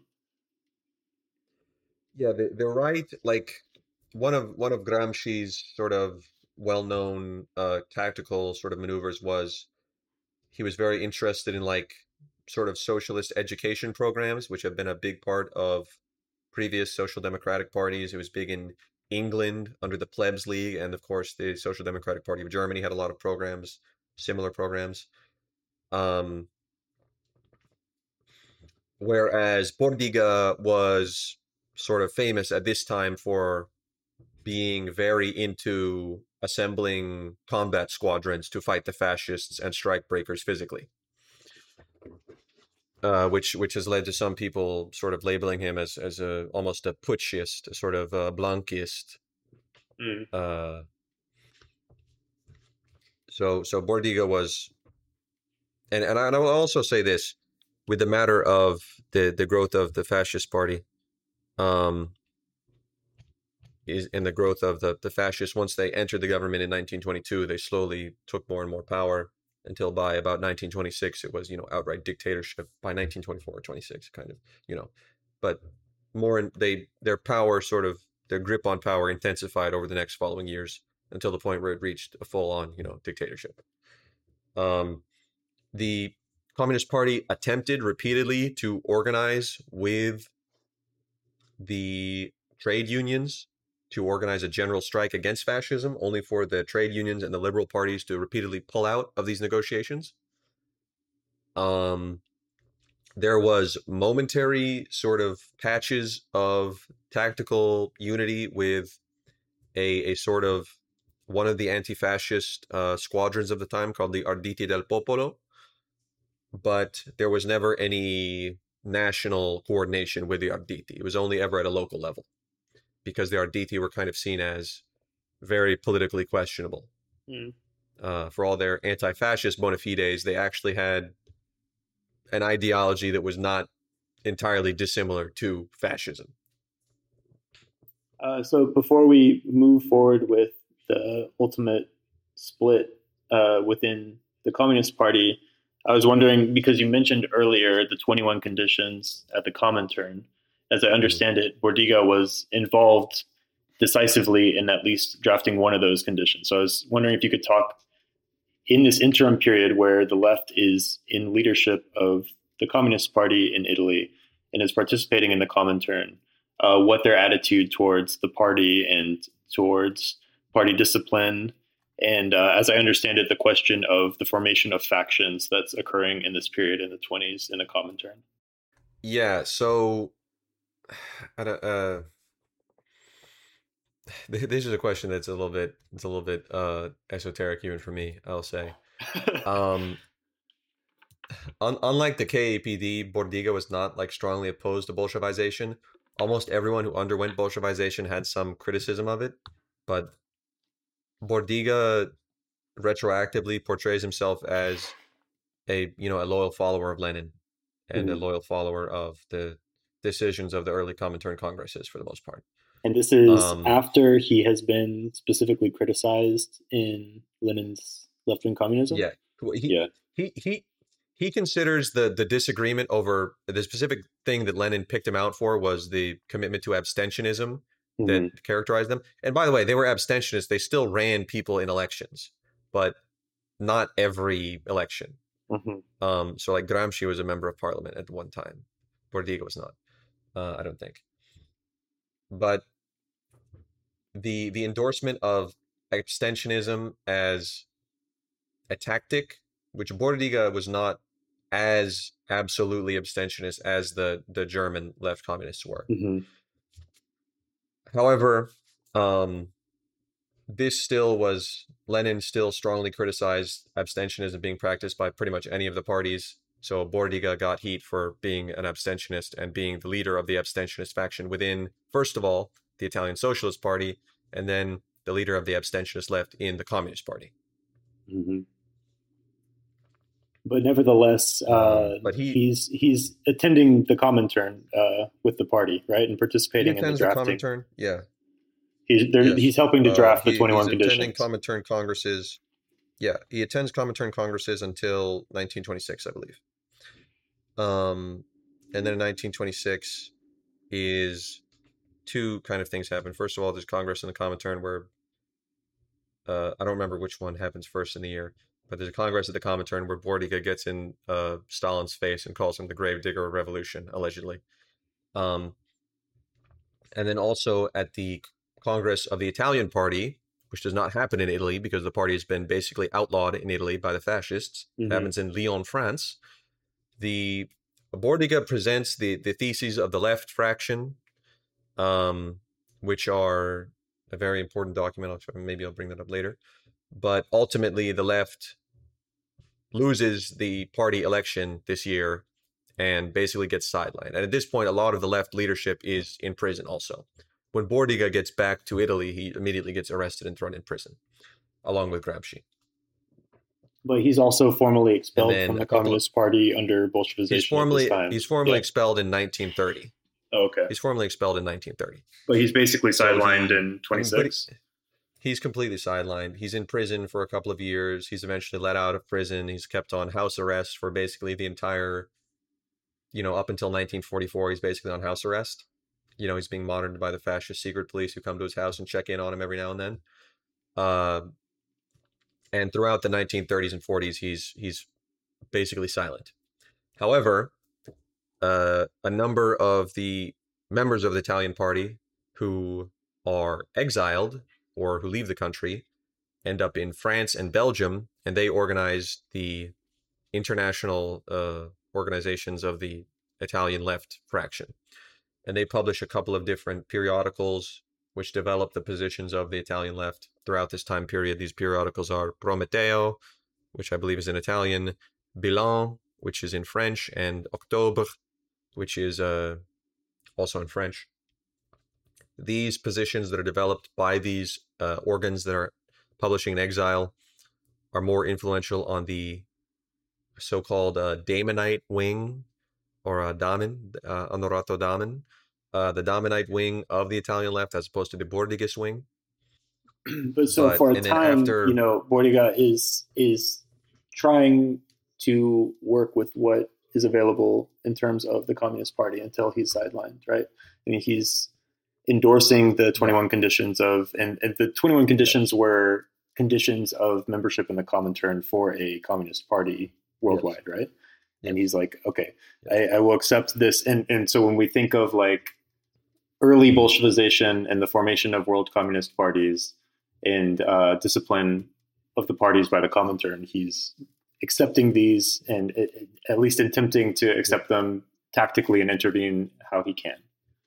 Yeah, the, the right, like one of one of Gramsci's sort of well-known uh, tactical sort of maneuvers was he was very interested in like sort of socialist education programs, which have been a big part of previous social democratic parties. It was big in England under the Plebs League, and of course the Social Democratic Party of Germany had a lot of programs, similar programs. Um, whereas Bordiga was sort of famous at this time for being very into assembling combat squadrons to fight the fascists and strike breakers physically, uh, which which has led to some people sort of labeling him as as a almost a putschist, a sort of a Blanquist. Mm. Uh, so so Bordiga was, and and I, and I will also say this with the matter of the the growth of the fascist party, um, is in the growth of the the fascists. Once they entered the government in nineteen twenty-two, they slowly took more and more power until by about nineteen twenty-six it was, you know, outright dictatorship. By nineteen twenty-four or twenty-six, kind of, you know, but more in, they their power sort of their grip on power intensified over the next following years until the point where it reached a full-on, you know, dictatorship. Um, the Communist Party attempted repeatedly to organize with the trade unions to organize a general strike against fascism, only for the trade unions and the liberal parties to repeatedly pull out of these negotiations. Um, there was momentary sort of patches of tactical unity with a, a sort of one of the anti-fascist uh, squadrons of the time called the Arditi del Popolo, but there was never any national coordination with the Arditi. It was only ever at a local level, because the Arditi were kind of seen as very politically questionable. Mm. Uh, for all their anti-fascist bona fides, they actually had an ideology that was not entirely dissimilar to fascism. Uh, so before we move forward with the ultimate split uh, within the Communist Party, I was wondering, because you mentioned earlier the twenty-one conditions at the Comintern. As I understand it, Bordiga was involved decisively in at least drafting one of those conditions. So I was wondering if you could talk in this interim period where the left is in leadership of the Communist Party in Italy and is participating in the Comintern, uh, what their attitude towards the party and towards party discipline, and uh, as I understand it, the question of the formation of factions that's occurring in this period in the twenties in the Comintern. Yeah, so I don't, uh, this is a question that's a little bit it's a little bit uh, esoteric even for me, I'll say. Um, un- unlike the K A P D, Bordiga was not like strongly opposed to Bolshevization. Almost everyone who underwent Bolshevization had some criticism of it, but Bordiga retroactively portrays himself as a you know a loyal follower of Lenin and Mhm. a loyal follower of the decisions of the early Comintern congresses for the most part. And this is Um, after he has been specifically criticized in Lenin's left-wing communism? yeah, Well, he Yeah. he he he considers the the disagreement over the specific thing that Lenin picked him out for was the commitment to abstentionism that Mhm. characterized them. And by the way, they were abstentionists. They still ran people in elections, but not every election. Mhm. Um, so like Gramsci was a member of parliament at one time. Bordiga was not. Uh, I don't think. But the the endorsement of abstentionism as a tactic, which Bordiga was not as absolutely abstentionist as the the German left communists were. Mhm. However, um, this still was Lenin still strongly criticized abstentionism being practiced by pretty much any of the parties. So Bordiga got heat for being an abstentionist and being the leader of the abstentionist faction within, first of all, the Italian Socialist Party, and then the leader of the abstentionist left in the Communist Party. Mhm. But nevertheless, Um, uh, but he he's he's attending the Comintern uh, with the party, right, and he participating in the attends the drafting. Comintern. Yeah, He's there, yes. he's helping to Uh, draft the he he's twenty-one attending conditions. Comintern congresses. Yeah, he attends Comintern congresses until nineteen twenty-six, I believe. Um, and then in nineteen twenty-six is two kind of things happen. First of all, there's Congress and the Comintern where uh, I don't remember which one happens first in the year, but there's a Congress at the Comintern where Bordiga gets in uh, Stalin's face and calls him the gravedigger of revolution, allegedly. Um, and then also at the Congress of the Italian Party, which does not happen in Italy because the party has been basically outlawed in Italy by the fascists. Mhm. It happens in Lyon, France. The Bordiga presents the the theses of the left fraction, um, which are a very important document. I'll try, maybe I'll bring that up later. But ultimately, the left loses the party election this year and basically gets sidelined. And at this point, a lot of the left leadership is in prison also. When Bordiga gets back to Italy, he immediately gets arrested and thrown in prison, along with Gramsci. But he's also formally And expelled then from the a couple of, Communist Party under Bolshevization he's at formally this time. he's formally Yeah. expelled in nineteen thirty. Oh, okay. He's formally expelled in nineteen thirty. But he's basically So sidelined he, in I mean, but twenty-six. he- he's completely sidelined. He's in prison for a couple of years. He's eventually let out of prison. He's kept on house arrest for basically the entire, you know, up until nineteen forty-four. He's basically on house arrest. You know, he's being monitored by the fascist secret police who come to his house and check in on him every now and then. Uh, and throughout the nineteen thirties and forties, he's he's basically silent. However, uh, a number of the members of the Italian Party who are exiled or who leave the country end up in France and Belgium, and they organize the international uh, organizations of the Italian left fraction. And they publish a couple of different periodicals which develop the positions of the Italian left throughout this time period. These periodicals are Prometeo, which I believe is in Italian, Bilan, which is in French, and Octobre, which is uh, also in French. These positions that are developed by these uh, organs that are publishing in exile are more influential on the so-called uh, Damonite wing, or uh, Damen, uh, Onorato Damen, uh, the Damonite wing of the Italian left, as opposed to the Bordigist wing. But so But for a and then time, after, you know, Bordiga is is trying to work with what is available in terms of the Communist Party until he's sidelined, right? I mean, he's endorsing the twenty-one right, conditions of, and, and the twenty-one conditions were conditions of membership in the Comintern for a Communist Party yes, worldwide, right? Yeah. And he's like, okay, yeah. I, I will accept this. And, and so when we think of like early Bolshevization and the formation of world communist parties and uh, discipline of the parties by the Comintern, he's accepting these and it, it, at least attempting to accept them tactically and intervene how he can.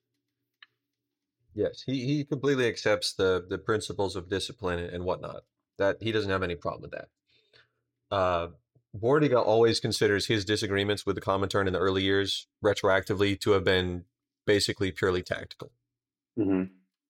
Yes, he, he completely accepts the, the principles of discipline and whatnot. That he doesn't have any problem with that. Uh, Bordiga always considers his disagreements with the Comintern in the early years retroactively to have been basically purely tactical. Mm-hmm.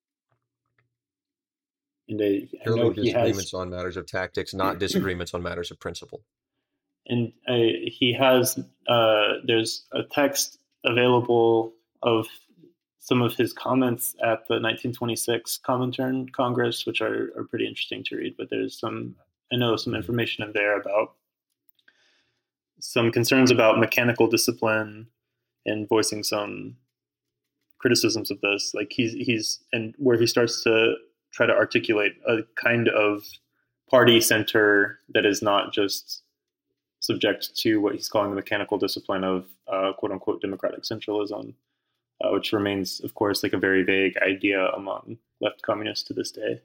And I, I purely know disagreements has, on matters of tactics, not disagreements on matters of principle. And I, he has, uh, there's a text available of some of his comments at the nineteen twenty-six Comintern Congress, which are, are pretty interesting to read. But there's some, I know some information in there about some concerns about mechanical discipline and voicing some criticisms of this. Like he's, he's, and where he starts to try to articulate a kind of party center that is not just subject to what he's calling the mechanical discipline of uh, quote unquote democratic centralism, uh, which remains, of course, like a very vague idea among left communists to this day.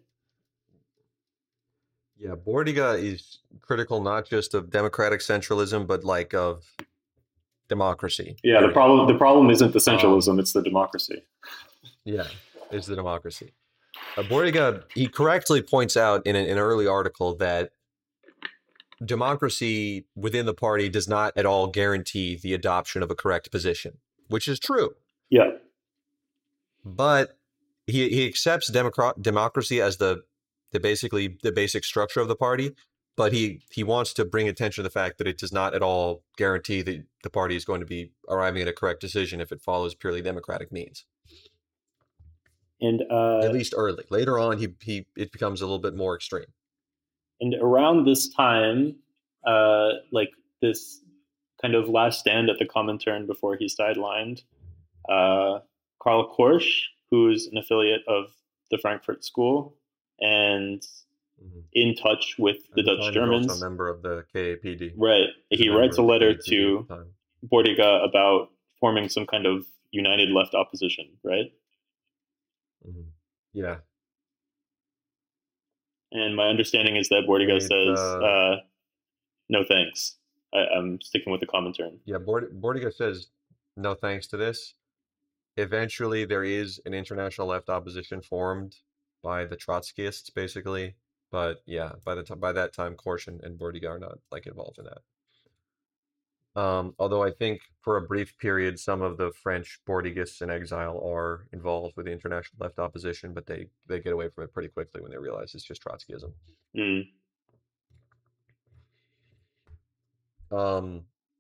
Yeah, Bordiga is critical not just of democratic centralism, but like of democracy. Yeah, the problem the problem isn't the centralism, um, it's the democracy. Yeah, it's the democracy. Uh, Bordiga, he correctly points out in an, in an early article that democracy within the party does not at all guarantee the adoption of a correct position, which is true. Yeah. But he, he accepts democrat, democracy as the the basically the basic structure of the party, but he he wants to bring attention to the fact that it does not at all guarantee that the party is going to be arriving at a correct decision if it follows purely democratic means. And uh, at least early. Later on, he he it becomes a little bit more extreme. And around this time, uh, like this kind of last stand at the Comintern before he's sidelined, uh, Karl Korsch, who's an affiliate of the Frankfurt School and mm-hmm. in touch with the and Dutch Germans. Also a member of the K A P D. Right. He writes a letter to Bordiga about forming some kind of united left opposition, right? Mm-hmm. Yeah. And my understanding is that Bordiga it's, says, uh, uh, no thanks. I, I'm sticking with the Comintern. Yeah, Bord- Bordiga says, no thanks to this. Eventually, there is an international left opposition formed by the Trotskyists, basically. But yeah, by the t- by that time, Korsch and, and Bordiga are not like involved in that. Um, although I think for a brief period, some of the French Bordiguists in exile are involved with the international left opposition, but they, they get away from it pretty quickly when they realize it's just Trotskyism. Mm. Um,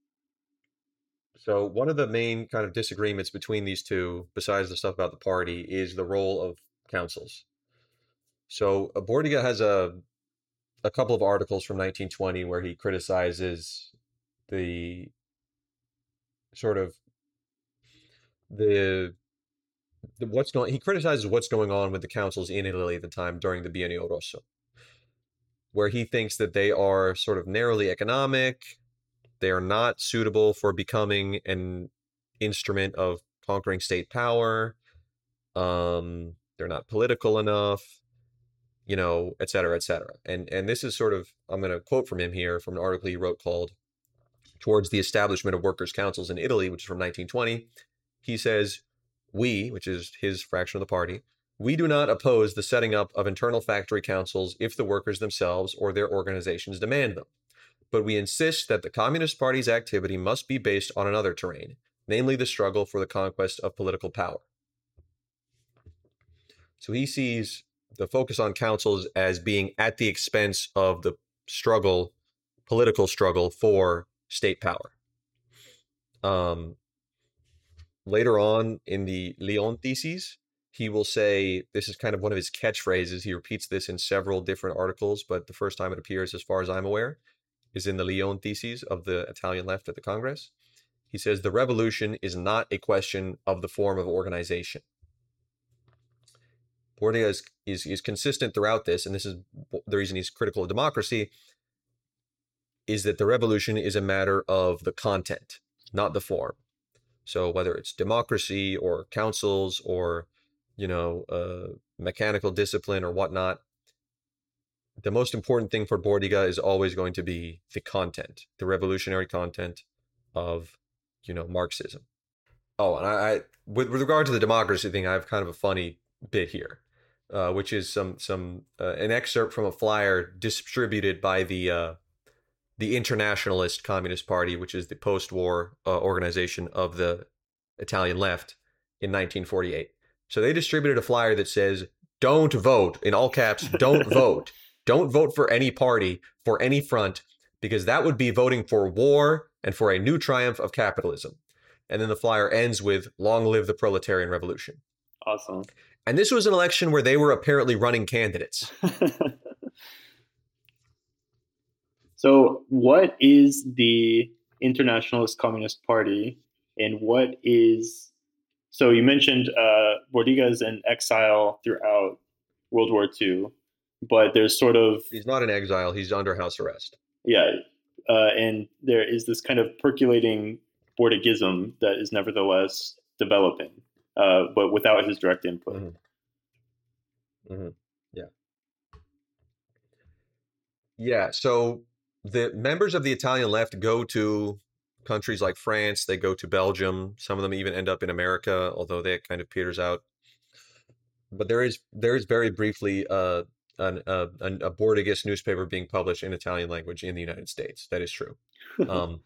so one of the main kind of disagreements between these two, besides the stuff about the party, is the role of councils. So uh, Bordiga has a a couple of articles from nineteen twenty where he criticizes the sort of the, the what's going he criticizes what's going on with the councils in Italy at the time during the Biennio Rosso, where he thinks that they are sort of narrowly economic, they are not suitable for becoming an instrument of conquering state power, um they're not political enough, you know, et cetera, et cetera. And and this is sort of, I'm going to quote from him here from an article he wrote called Towards the Establishment of Workers' Councils in Italy, which is from nineteen twenty. He says, we, which is his fraction of the party, we do not oppose the setting up of internal factory councils if the workers themselves or their organizations demand them. But we insist that the Communist Party's activity must be based on another terrain, namely the struggle for the conquest of political power. So he sees the focus on councils as being at the expense of the struggle, political struggle for state power. Um, later on in the Lyon Theses, he will say, this is kind of one of his catchphrases. He repeats this in several different articles, but the first time it appears, as far as I'm aware, is in the Lyon Theses of the Italian left at the Congress. He says, the revolution is not a question of the form of organization. Bordiga is, is, is consistent throughout this, and this is the reason he's critical of democracy. is that the revolution is a matter of the content, not the form. So whether it's democracy or councils or, you know, uh, mechanical discipline or whatnot, the most important thing for Bordiga is always going to be the content, the revolutionary content of, you know, Marxism. Oh, and I, I with, with regard to the democracy thing, I have kind of a funny bit here, uh, which is some some uh, an excerpt from a flyer distributed by the uh, the Internationalist Communist Party, which is the post-war uh, organization of the Italian left in nineteen forty-eight. So they distributed a flyer that says, "Don't vote," in all caps, "Don't vote. Don't vote for any party, for any front, because that would be voting for war and for a new triumph of capitalism." And then the flyer ends with, "Long live the proletarian revolution." Awesome. And this was an election where they were apparently running candidates. So what is the Internationalist Communist Party, and what is, so you mentioned uh, Bordiga is in exile throughout World War Two, but there's sort of... He's not in exile, he's under house arrest. Yeah, uh, and there is this kind of percolating Bordigism that is nevertheless developing, uh, but without his direct input. Mm-hmm. Mm-hmm. Yeah. Yeah, so the members of the Italian left go to countries like France, they go to Belgium, some of them even end up in America, although that kind of peters out. But there is there is very briefly uh, an, uh, an, a Bordigist newspaper being published in Italian language in the United States. That is true. Um,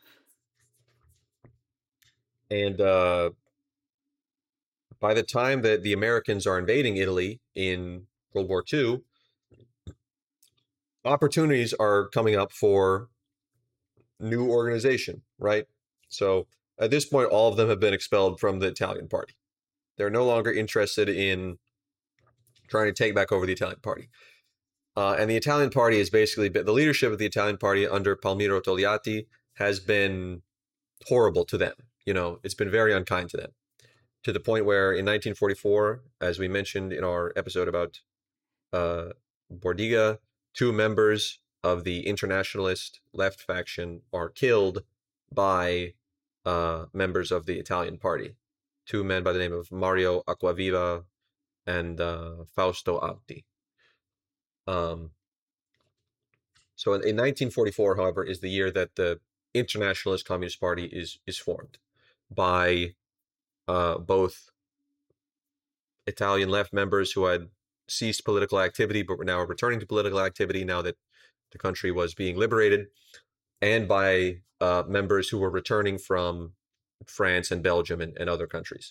and uh, by the time that the Americans are invading Italy in World War Two, opportunities are coming up for new organization, right? So at this point, all of them have been expelled from the Italian party. They're no longer interested in trying to take back over the Italian party. Uh, and the Italian party is basically, the leadership of the Italian party under Palmiro Togliatti has been horrible to them. You know, it's been very unkind to them, to the point where in nineteen forty-four, as we mentioned in our episode about uh, Bordiga, two members of the internationalist left faction are killed by uh, members of the Italian party. Two men by the name of Mario Acquaviva and uh, Fausto Alti. Um, so in, in nineteen forty-four, however, is the year that the Internationalist Communist Party is is formed by uh, both Italian left members who had ceased political activity but were now returning to political activity now that the country was being liberated, and by uh, members who were returning from France and Belgium and, and other countries.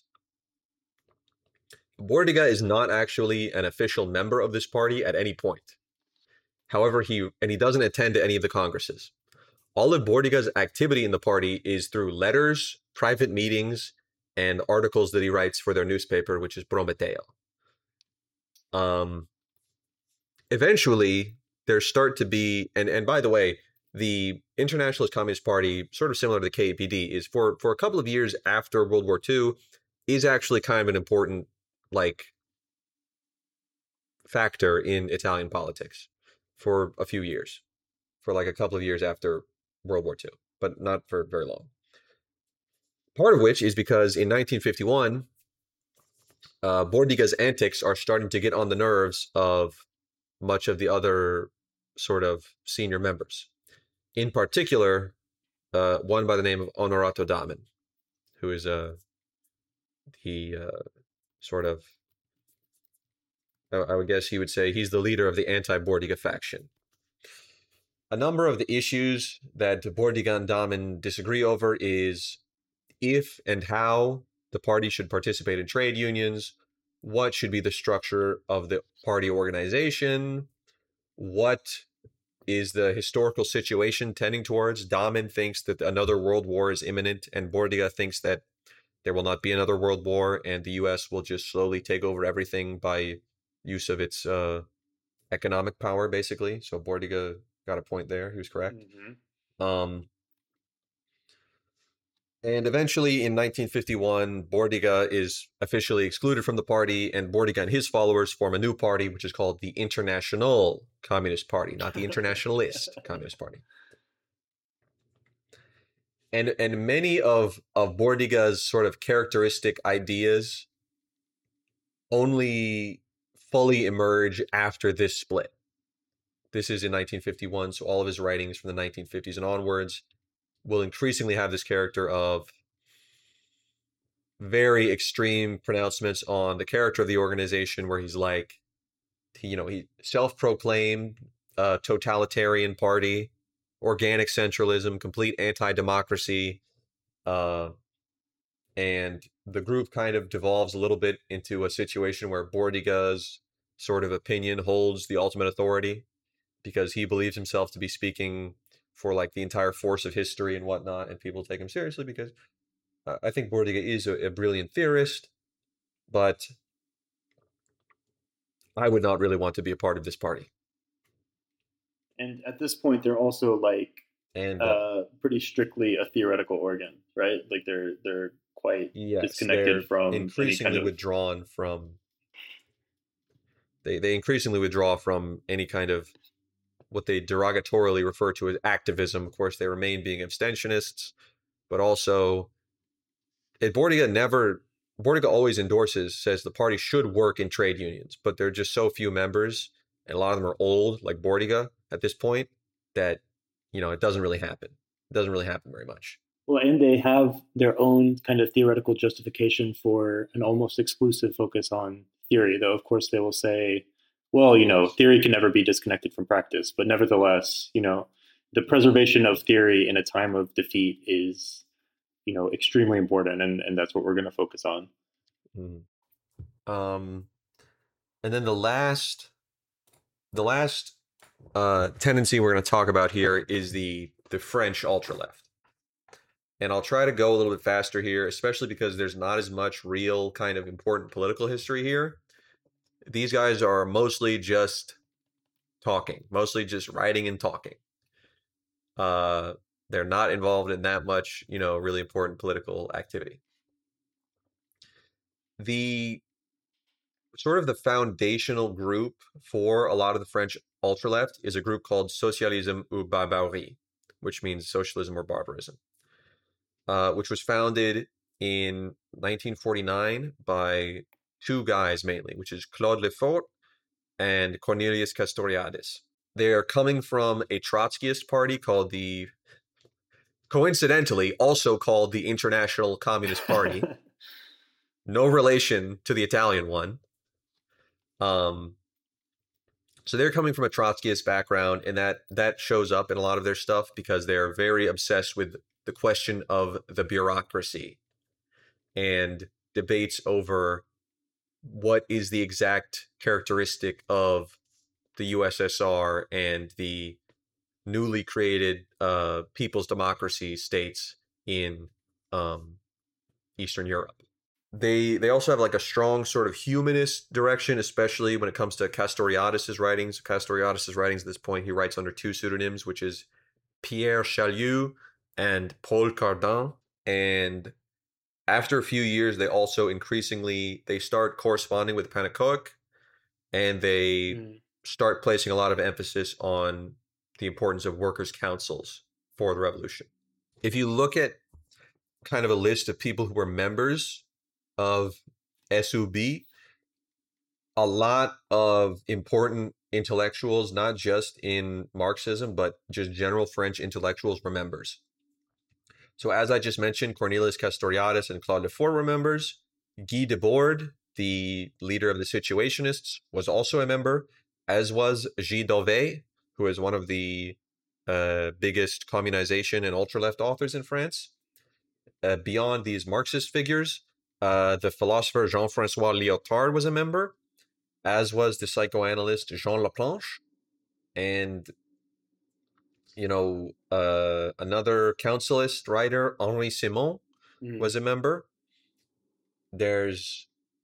Bordiga is not actually an official member of this party at any point. However, he and he doesn't attend to any of the congresses. All of Bordiga's activity in the party is through letters, private meetings, and articles that he writes for their newspaper, which is Prometeo. Um, eventually, there start to be, and, and by the way, the Internationalist Communist Party, sort of similar to the K P D, is for, for a couple of years after World War Two, is actually kind of an important, like, factor in Italian politics for a few years, for like a couple of years after World War Two, but not for very long. Part of which is because in nineteen fifty-one, uh, Bordiga's antics are starting to get on the nerves of much of the other sort of senior members. In particular, uh, one by the name of Onorato Damen, who is a, he uh, sort of, I would guess he would say he's the leader of the anti-Bordiga faction. A number of the issues that Bordiga and Damen disagree over is if and how the party should participate in trade unions, what should be the structure of the party organization, what is the historical situation tending towards. Damen thinks that another world war is imminent, and Bordiga thinks that there will not be another world war, and the U S will just slowly take over everything by use of its uh, economic power, basically. So Bordiga got a point there. He was correct. Mm-hmm. Um, and eventually in nineteen fifty-one, Bordiga is officially excluded from the party, and Bordiga and his followers form a new party, which is called the International Communist Party, not the Internationalist Communist Party. and and many of of Bordiga's sort of characteristic ideas only fully emerge after this split. This is in nineteen fifty-one, so all of his writings from the nineteen fifties and onwards will increasingly have this character of very extreme pronouncements on the character of the organization, where he's like, he, you know, he self-proclaimed uh, totalitarian party, organic centralism, complete anti-democracy, uh, and the group kind of devolves a little bit into a situation where Bordiga's sort of opinion holds the ultimate authority, because he believes himself to be speaking for like the entire force of history and whatnot, and people take him seriously because uh, I think Bordiga is a, a brilliant theorist, but I would not really want to be a part of this party. And at this point, they're also like And uh, uh, pretty strictly a theoretical organ, right? Like they're they're quite yes, disconnected they're from any increasingly kind of withdrawn from. They they increasingly withdraw from any kind of what they derogatorily refer to as activism. Of course, they remain being abstentionists, but also, it, Bordiga never. Bordiga always endorses, says the party should work in trade unions, but there are just so few members, and a lot of them are old, like Bordiga at this point, that, you know, it doesn't really happen. It doesn't really happen very much. Well, and they have their own kind of theoretical justification for an almost exclusive focus on theory, though, of course, they will say, well, you know, theory can never be disconnected from practice. But nevertheless, you know, the preservation of theory in a time of defeat is, you know, extremely important. And, and that's what we're going to focus on. Mm. Um, and then the last, the last uh, tendency we're going to talk about here is the the French ultra-left. And I'll try to go a little bit faster here, especially because there's not as much real kind of important political history here. These guys are mostly just talking, mostly just writing and talking. Uh, they're not involved in that much, you know, really important political activity. The sort of the foundational group for a lot of the French ultra-left is a group called Socialisme ou Barbarie, which means socialism or barbarism. Uh, which was founded in nineteen forty-nine by two guys mainly, which is Claude Lefort and Cornelius Castoriadis. They are coming from a Trotskyist party called the, coincidentally, also called the International Communist Party. No relation to the Italian one. Um, so they're coming from a Trotskyist background, and that that shows up in a lot of their stuff because they're very obsessed with the question of the bureaucracy and debates over what is the exact characteristic of the U S S R and the newly created uh, people's democracy states in um, Eastern Europe. They they also have like a strong sort of humanist direction, especially when it comes to Castoriadis' writings. Castoriadis' writings at this point, he writes under two pseudonyms, which is Pierre Chalieu and Paul Cardin. And after a few years, they also increasingly, they start corresponding with Pannekoek, and they mm. start placing a lot of emphasis on the importance of workers' councils for the revolution. If you look at kind of a list of people who were members of S U B, a lot of important intellectuals, not just in Marxism, but just general French intellectuals, were members. So as I just mentioned, Cornelius Castoriadis and Claude Lefort were members. Guy Debord, the leader of the Situationists, was also a member, as was Gilles Dauvé, who is one of the uh, biggest communization and ultra-left authors in France. Uh, beyond these Marxist figures, uh, the philosopher Jean-François Lyotard was a member, as was the psychoanalyst Jean Laplanche, and you know, uh, another councilist writer, Henri Simon, mm. was a member. There's,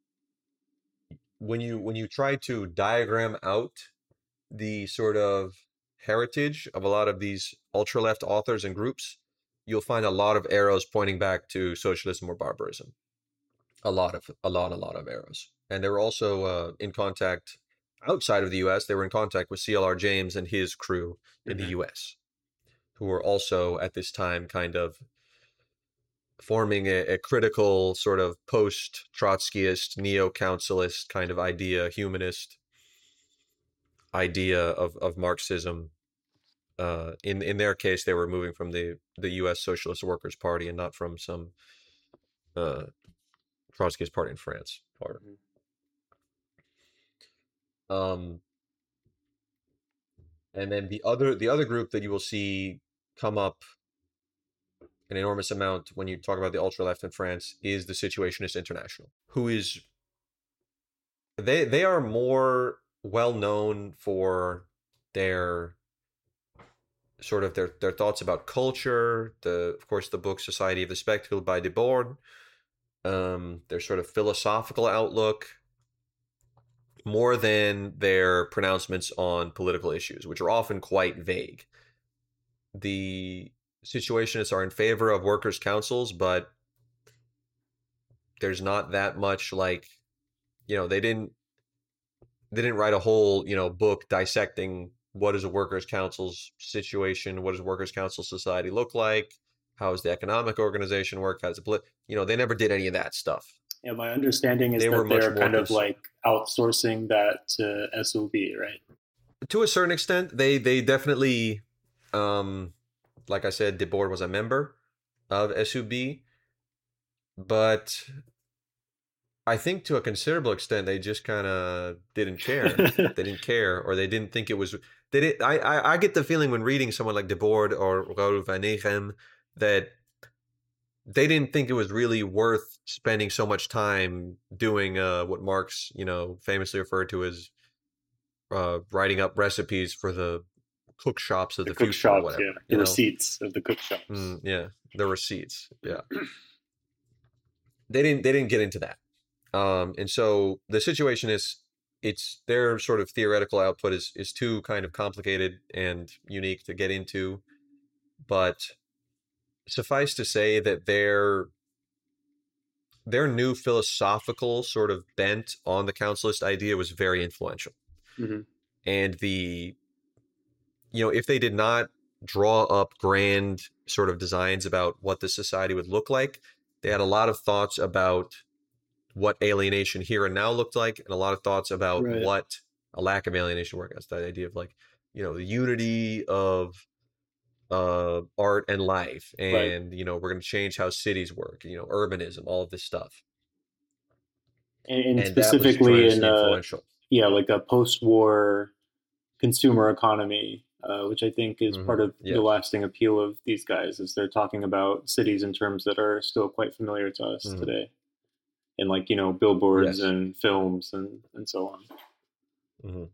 when you when you try to diagram out the sort of heritage of a lot of these ultra-left authors and groups, you'll find a lot of arrows pointing back to socialism or barbarism. A lot of, a lot, a lot of arrows. And they were also uh, in contact outside of the U S. They were in contact with C L R James and his crew in mm-hmm. the U S, who were also at this time kind of forming a, a critical sort of post-Trotskyist, neo-councilist kind of idea, humanist idea of, of Marxism. Uh, in in their case, they were moving from the, the U S Socialist Workers' Party and not from some uh, Trotskyist party in France. Part. Um, and then the other the other group that you will see come up an enormous amount when you talk about the ultra left in France is the Situationist International, who is they they are more well known for their sort of their their thoughts about culture, the of course the book Society of the Spectacle by Debord, um, their sort of philosophical outlook, more than their pronouncements on political issues, which are often quite vague. The Situationists are in favor of workers' councils, but there's not that much, like, you know, they didn't they didn't write a whole, you know, book dissecting what is a workers' council's situation, what does workers' council society look like, how does the economic organization work, how does it, you know, they never did any of that stuff. Yeah, my understanding is They were that much they're more kind of cons- like outsourcing that to S O B, right? To a certain extent, they they definitely, um, like I said, Debord was a member of S U B, but I think to a considerable extent they just kind of didn't care. They didn't care, or they didn't think it was. They did. I, I I get the feeling when reading someone like Debord or Raoul van Eghem that they didn't think it was really worth spending so much time doing uh, what Marx, you know, famously referred to as uh, writing up recipes for the cook shops of the, The cook future or shops, whatever. yeah, you the know? receipts of the cook shops. Mm, yeah, the receipts. Yeah, they didn't. They didn't get into that. Um, and so the situation is, it's their sort of theoretical output is is too kind of complicated and unique to get into, but suffice to say that their their new philosophical sort of bent on the councilist idea was very influential. Mm-hmm. And the, you know, if they did not draw up grand sort of designs about what the society would look like, they had a lot of thoughts about what alienation here and now looked like, and a lot of thoughts about Right. what a lack of alienation work. That's the idea of, like, you know, the unity of uh, art and life, and Right. you know, we're going to change how cities work. You know, urbanism, all of this stuff, And, and, and that was specifically in tremendously uh, influential. yeah, like a post-war consumer economy, uh, which I think is Mm-hmm. part of Yes. the lasting appeal of these guys, is they're talking about cities in terms that are still quite familiar to us Mhm. today, and like, you know, billboards Yes. and films and and so on. Mm-hmm.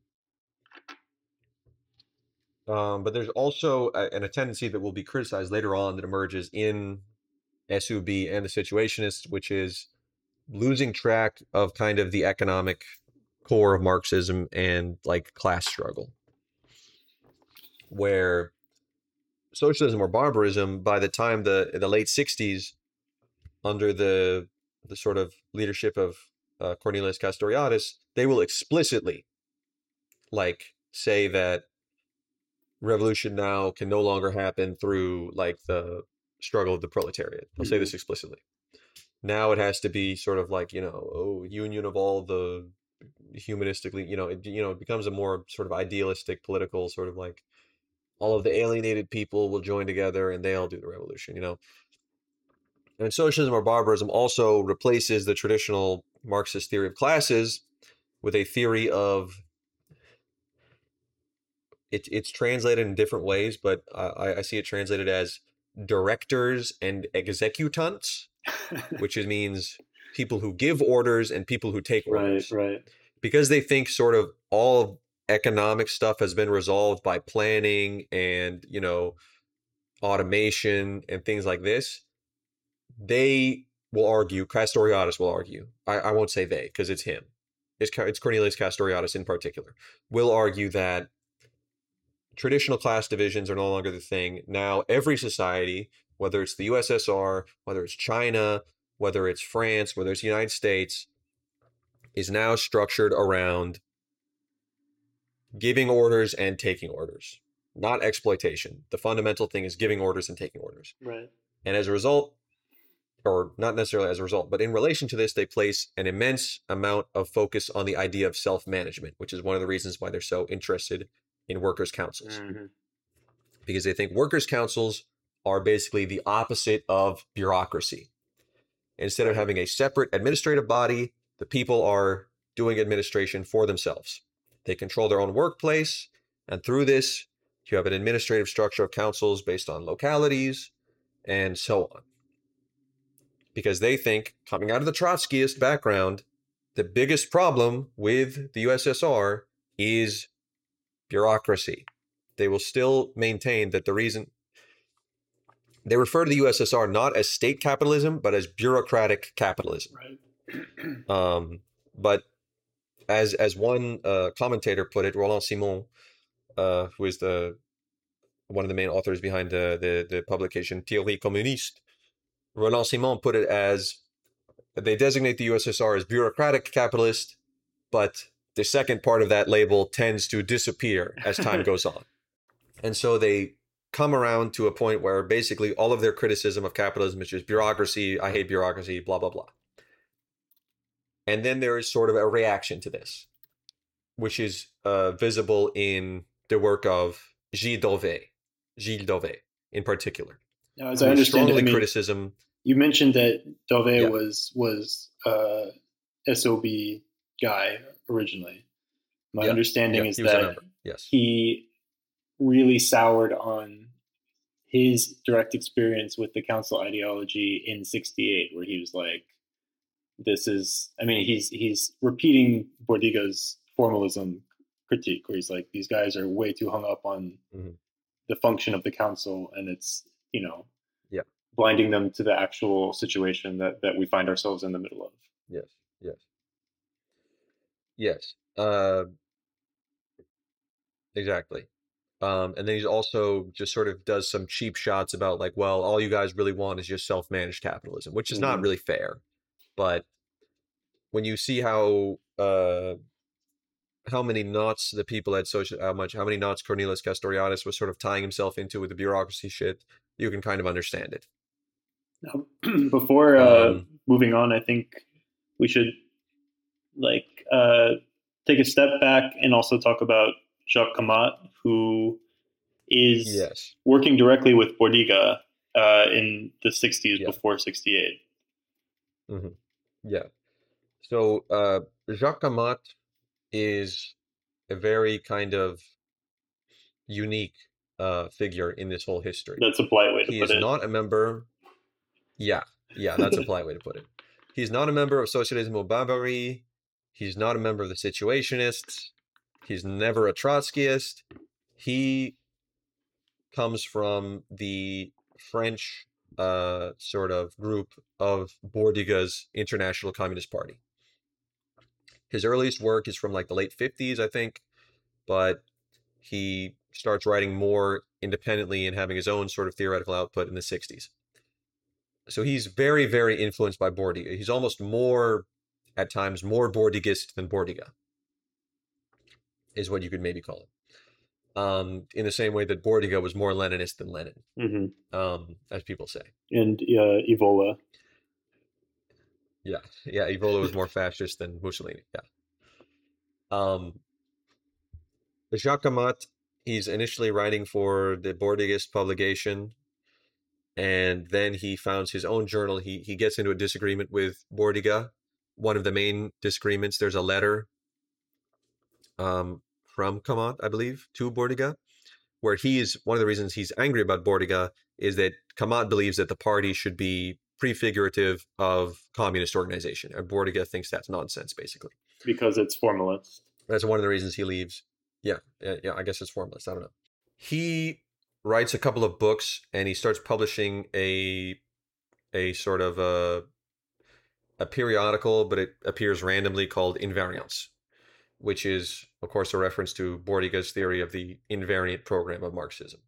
Um, but there's also a, and a tendency that will be criticized later on that emerges in S U B and the Situationists, which is losing track of kind of the economic core of Marxism and like class struggle, where socialism or barbarism, by the time the the late sixties, under the the sort of leadership of uh, Cornelius Castoriadis, they will explicitly like say that revolution now can no longer happen through like the struggle of the proletariat. They'll say this explicitly. Now it has to be sort of like, you know, oh, union of all the humanistically, you know, it, you know, it becomes a more sort of idealistic political sort of like all of the alienated people will join together and they'll do the revolution, you know. And socialism or barbarism also replaces the traditional Marxist theory of classes with a theory of, it, it's translated in different ways, but I, I see it translated as directors and executants, which is, means people who give orders and people who take Right, orders. right. Because they think sort of all of economic stuff has been resolved by planning and, you know, automation and things like this. They will argue, Castoriadis will argue, I, I won't say they because it's him, it's, it's Cornelius Castoriadis in particular, will argue that traditional class divisions are no longer the thing. Now every society, whether it's the U S S R, whether it's China, whether it's France, whether it's the United States, is now structured around giving orders and taking orders, not exploitation. The fundamental thing is giving orders and taking orders. Right. And as a result, or not necessarily as a result, but in relation to this, they place an immense amount of focus on the idea of self-management, which is one of the reasons why they're so interested in workers' councils. Mm-hmm. Because they think workers' councils are basically the opposite of bureaucracy. Instead of having a separate administrative body, the people are doing administration for themselves. They control their own workplace, and through this, you have an administrative structure of councils based on localities and so on. Because they think, coming out of the Trotskyist background, the biggest problem with the U S S R is bureaucracy. They will still maintain that the reason they refer to the U S S R not as state capitalism, but as bureaucratic capitalism. Right. um, but as as one uh, commentator put it, Roland Simon, uh, who is the one of the main authors behind the the, the publication Théorie communiste, Roland Simon put it as they designate the U S S R as bureaucratic capitalist, but the second part of that label tends to disappear as time goes on. And so they come around to a point where basically all of their criticism of capitalism is just bureaucracy, I hate bureaucracy, blah, blah, blah. And then there is sort of a reaction to this, which is uh, visible in the work of Gilles Dauvé, Gilles Dauvé in particular. Now, as I understand it, I mean, criticism. You mentioned that Dauvé Yeah. was was uh, S O B guy originally. My Yeah. understanding Yeah, is he was a that member. Yes. he really soured on his direct experience with the council ideology in sixty-eight, where he was like, this is, I mean, he's he's repeating Bordiga's formalism critique, where he's like, these guys are way too hung up on Mhm. the function of the council, and it's, you know, Yeah. blinding them to the actual situation that, that we find ourselves in the middle of. Yes. Yes. Yes. Uh, exactly. Um, and then he also just sort of does some cheap shots about like, well, all you guys really want is just self-managed capitalism, which is not Mhm. really fair. But when you see how uh, how many knots the people at social, how much, how many knots Cornelius Castoriadis was sort of tying himself into with the bureaucracy shit, you can kind of understand it. Now, before uh, Um, moving on, I think we should like uh, take a step back and also talk about Jacques Camat, who is yes. working directly with Bordiga uh, in the sixties Yeah. before sixty-eight. hmm Yeah. So uh, Jacques Camat is a very kind of unique uh, figure in this whole history. That's a polite way to He put is it. not a member. Yeah, yeah, that's a polite way to put it. He's not a member of Socialisme au Barbary. He's not a member of the Situationists. He's never a Trotskyist. He comes from the French uh, sort of group of Bordiga's International Communist Party. His earliest work is from like the late fifties, I think, but he starts writing more independently and having his own sort of theoretical output in the sixties. So he's very, very influenced by Bordiga. He's almost more, at times, more Bordigist than Bordiga, is what you could maybe call it. Um, in the same way that Bordiga was more Leninist than Lenin, Mm-hmm. um, as people say. And uh, Evola. Yeah, yeah, Evola was more fascist than Mussolini. Yeah. Um, Jacques Camat, he's initially writing for the Bordigist publication, and then he founds his own journal. He he gets into a disagreement with Bordiga. One of the main disagreements, there's a letter um, from Camat, I believe, to Bordiga, where he is, one of the reasons he's angry about Bordiga is that Camat believes that the party should be prefigurative of communist organization. And Bordiga thinks that's nonsense, basically. Because it's formalist. That's one of the reasons he leaves. Yeah, yeah, yeah, I guess it's formalist. I don't know. He writes a couple of books and he starts publishing a a sort of a, a periodical, but it appears randomly, called Invariance, which is, of course, a reference to Bordiga's theory of the invariant program of Marxism.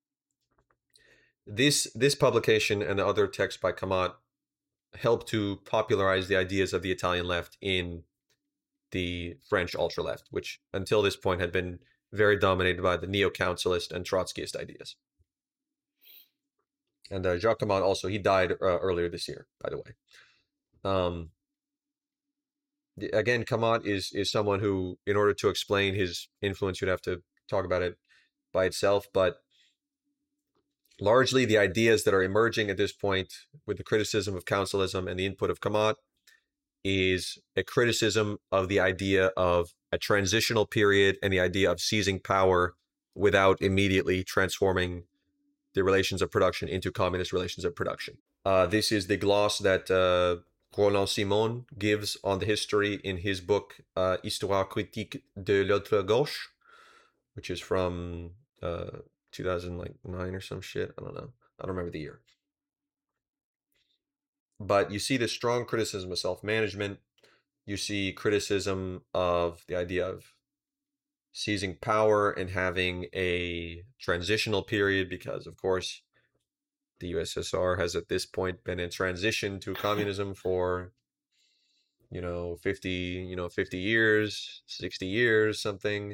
This this publication and the other texts by Camat helped to popularize the ideas of the Italian left in the French ultra-left, which until this point had been very dominated by the neo-councilist and Trotskyist ideas. And uh, Jacques Camat also, he died uh, earlier this year, by the way. Um, again, Camat is is someone who, in order to explain his influence, you'd have to talk about it by itself. But largely, the ideas that are emerging at this point with the criticism of councilism and the input of Camat is a criticism of the idea of a transitional period and the idea of seizing power without immediately transforming the relations of production into communist relations of production. Uh, this is the gloss that uh, Roland Simon gives on the history in his book uh, Histoire critique de l'autre gauche, which is from uh, two thousand nine or some shit. I don't know. I don't remember the year. But you see this strong criticism of self-management. You see criticism of the idea of seizing power and having a transitional period because, of course, the U S S R has at this point been in transition to communism for, you know, fifty, you know, fifty years, sixty years, something.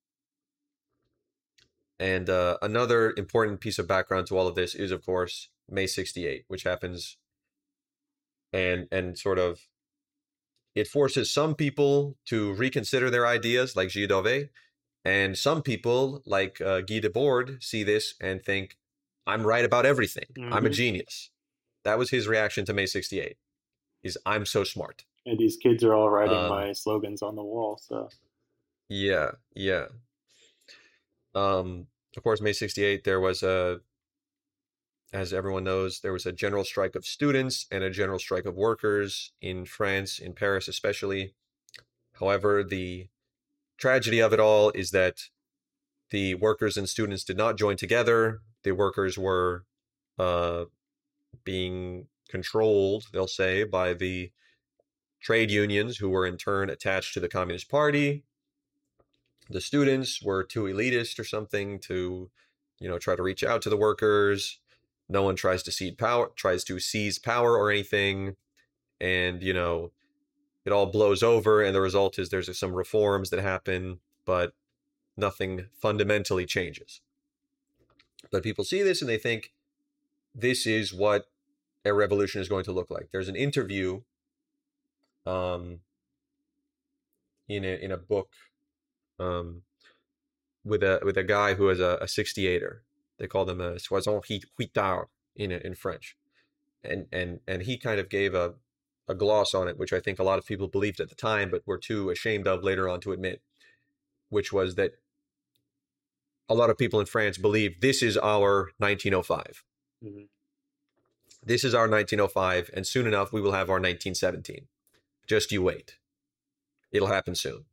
And uh, another important piece of background to all of this is, of course, May sixty-eight, which happens and and sort of it forces some people to reconsider their ideas, like Gilles Dauvé, and some people, like uh, Guy Debord, see this and think, I'm right about everything. Mm-hmm. I'm a genius. That was his reaction to May sixty-eight, is I'm so smart. And these kids are all writing um, my slogans on the wall, so. Yeah, yeah. Um, of course, May sixty-eight, there was a, as everyone knows, there was a general strike of students and a general strike of workers in France, in Paris especially. However, the tragedy of it all is that the workers and students did not join together. The workers were uh, being controlled, they'll say, by the trade unions, who were in turn attached to the Communist Party. The students were too elitist or something to, you know, try to reach out to the workers. No one tries to seize power, tries to seize power or anything, and you know, it all blows over. And the result is there's some reforms that happen, but nothing fundamentally changes. But people see this and they think this is what a revolution is going to look like. There's an interview um, in a in a book um, with a with a guy who is a, a sixty-eighter. They call them a soixante-huitard in in French, and and and he kind of gave a a gloss on it, which I think a lot of people believed at the time, but were too ashamed of later on to admit, which was that a lot of people in France believe this is our nineteen oh five. Mm-hmm. This is our nineteen oh five, and soon enough we will have our nineteen seventeen. Just you wait. It'll happen soon.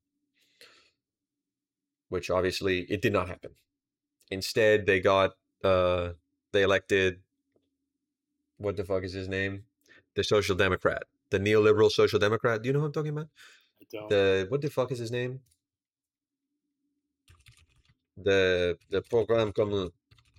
Which obviously it did not happen. Instead, they got, uh, they elected, what the fuck is his name? The Social Democrat, the neoliberal Social Democrat. Do you know who I'm talking about? I don't. The, what the fuck is his name? The, the Programme Commun.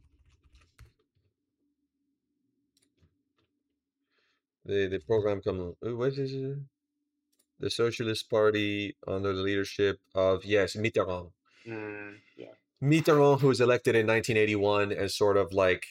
The, the Programme Commun. What is it? The Socialist Party under the leadership of, yes, Mitterrand. Mm, yeah. Mitterrand, who was elected in nineteen eighty-one as sort of like,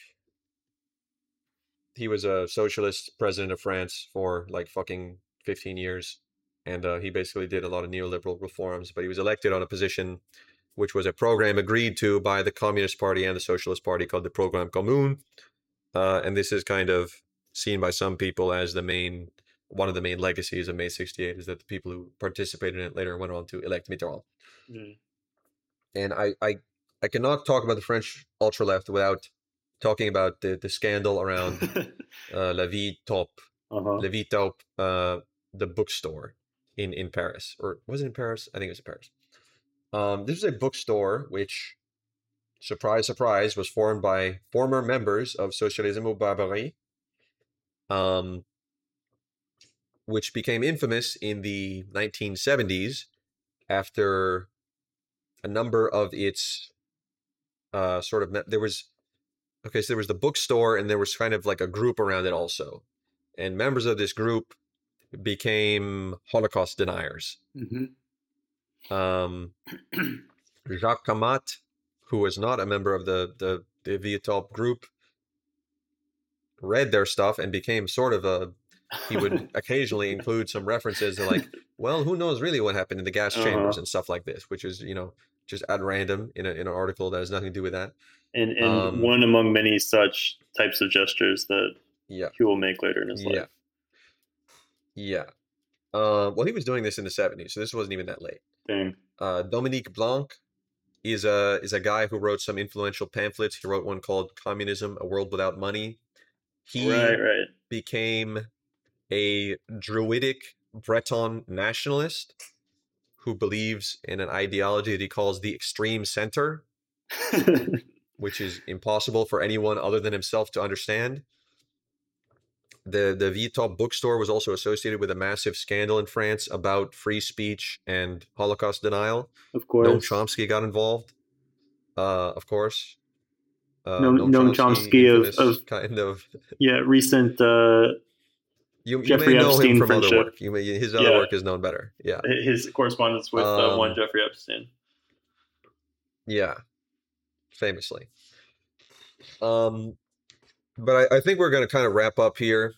he was a socialist president of France for like fucking fifteen years. And uh, he basically did a lot of neoliberal reforms, but he was elected on a position which was a program agreed to by the Communist Party and the Socialist Party called the Programme Commun. Uh, and this is kind of seen by some people as the main, one of the main legacies of May sixty-eight, is that the people who participated in it later went on to elect Mitterrand. Mm. And I, I, I cannot talk about the French ultra-left without talking about the, the scandal around uh, La Vie Taupe, uh-huh. La Vie Taupe, uh, the bookstore in, in Paris. Or was it in Paris? I think it was in Paris. Um, this was a bookstore which, surprise, surprise, was formed by former members of Socialisme ou Barbarie, um, which became infamous in the nineteen seventies after a number of its uh, sort of, there was, okay, so there was the bookstore and there was kind of like a group around it also. And members of this group became Holocaust deniers. Mm-hmm. Um, Jacques Camat, who was not a member of the, the, the Vie Taupe group, read their stuff and became sort of a, he would occasionally include some references to like, well, who knows really what happened in the gas chambers Uh-huh. and stuff like this, which is, you know, just at random in, a, in an article that has nothing to do with that. And and Um, one among many such types of gestures that yeah, he will make later in his yeah, life. yeah. Uh, well, he was doing this in the seventies, so this wasn't even that late. Dang. Uh, Dominique Blanc is a is a guy who wrote some influential pamphlets. He wrote one called "Communism: A World Without Money." Right, He right. became a druidic Breton nationalist who believes in an ideology that he calls the extreme center, which is impossible for anyone other than himself to understand. The the Vietop bookstore was also associated with a massive scandal in France about free speech and Holocaust denial. Of Noam course. Chomsky got involved, uh, of course. Uh, Noam, Noam Noam Chomsky, Chomsky of, infamous of kind of. yeah, recent uh, You you may Jeffrey know him Epstein from other friendship. work. You may his other Yeah. work is known better. Yeah, His correspondence with uh, one Um, Jeffrey Epstein. yeah, famously. Um, but I, I think we're going to kind of wrap up here.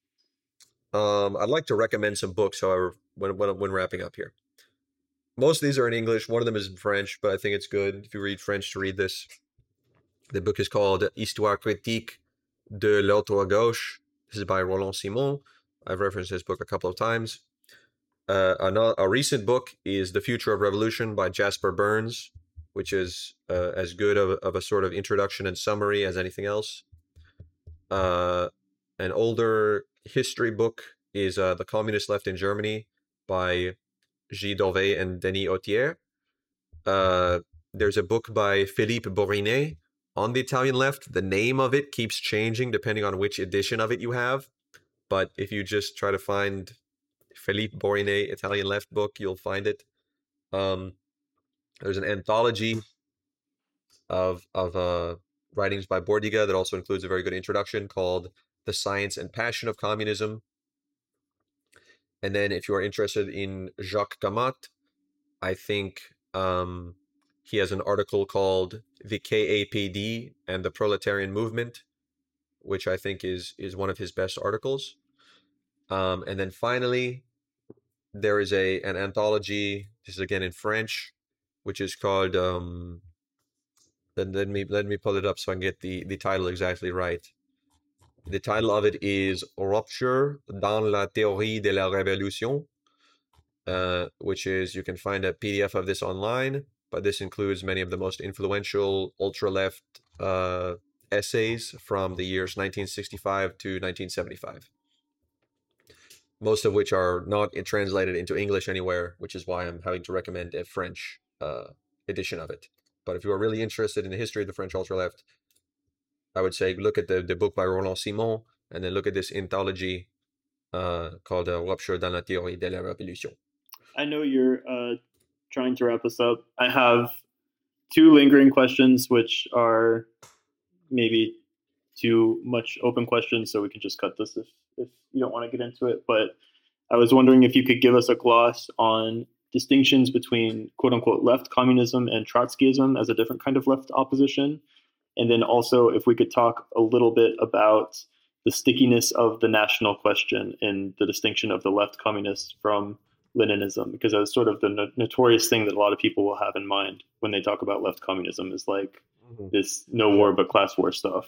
Um, I'd like to recommend some books, however, when when when wrapping up here. Most of these are in English. One of them is in French, but I think it's good if you read French to read this. The book is called Histoire critique de l'ultra-gauche. This is by Roland Simon. I've referenced this book a couple of times. Uh, another, a recent book is The Future of Revolution by Jasper Burns, which is uh, as good of, of a sort of introduction and summary as anything else. Uh, an older history book is uh, The Communist Left in Germany by Gilles Dorvey and Denis Autier. Uh, there's a book by Philippe Borinet on the Italian left. The name of it keeps changing depending on which edition of it you have. But if you just try to find Philippe Borinet Italian left book, you'll find it. Um, there's an anthology of of uh, writings by Bordiga that also includes a very good introduction called The Science and Passion of Communism. And then if you are interested in Jacques Gamat, I think um, he has an article called The K A P D and the Proletarian Movement, which I think is is one of his best articles. Um, and then finally, there is a an anthology. This is again in French, which is called. Um, then let me let me pull it up so I can get the the title exactly right. The title of it is Rupture dans la théorie de la révolution, uh, which is you can find a P D F of this online, but this includes many of the most influential ultra left uh, essays from the years nineteen sixty-five to nineteen seventy-five. Most of which are not translated into English anywhere, which is why I'm having to recommend a French uh, edition of it. But if you are really interested in the history of the French ultra-left, I would say look at the, the book by Roland Simon, and then look at this anthology uh, called uh, Rupture dans la théorie de la révolution. I know you're uh, trying to wrap us up. I have two lingering questions, which are maybe too much open questions, so we can just cut this if, if you don't want to get into it. But I was wondering if you could give us a gloss on distinctions between quote-unquote left communism and Trotskyism as a different kind of left opposition. And then also if we could talk a little bit about the stickiness of the national question and the distinction of the left communists from Leninism, because that's sort of the no- notorious thing that a lot of people will have in mind when they talk about left communism is like mm-hmm. this no war but class war stuff.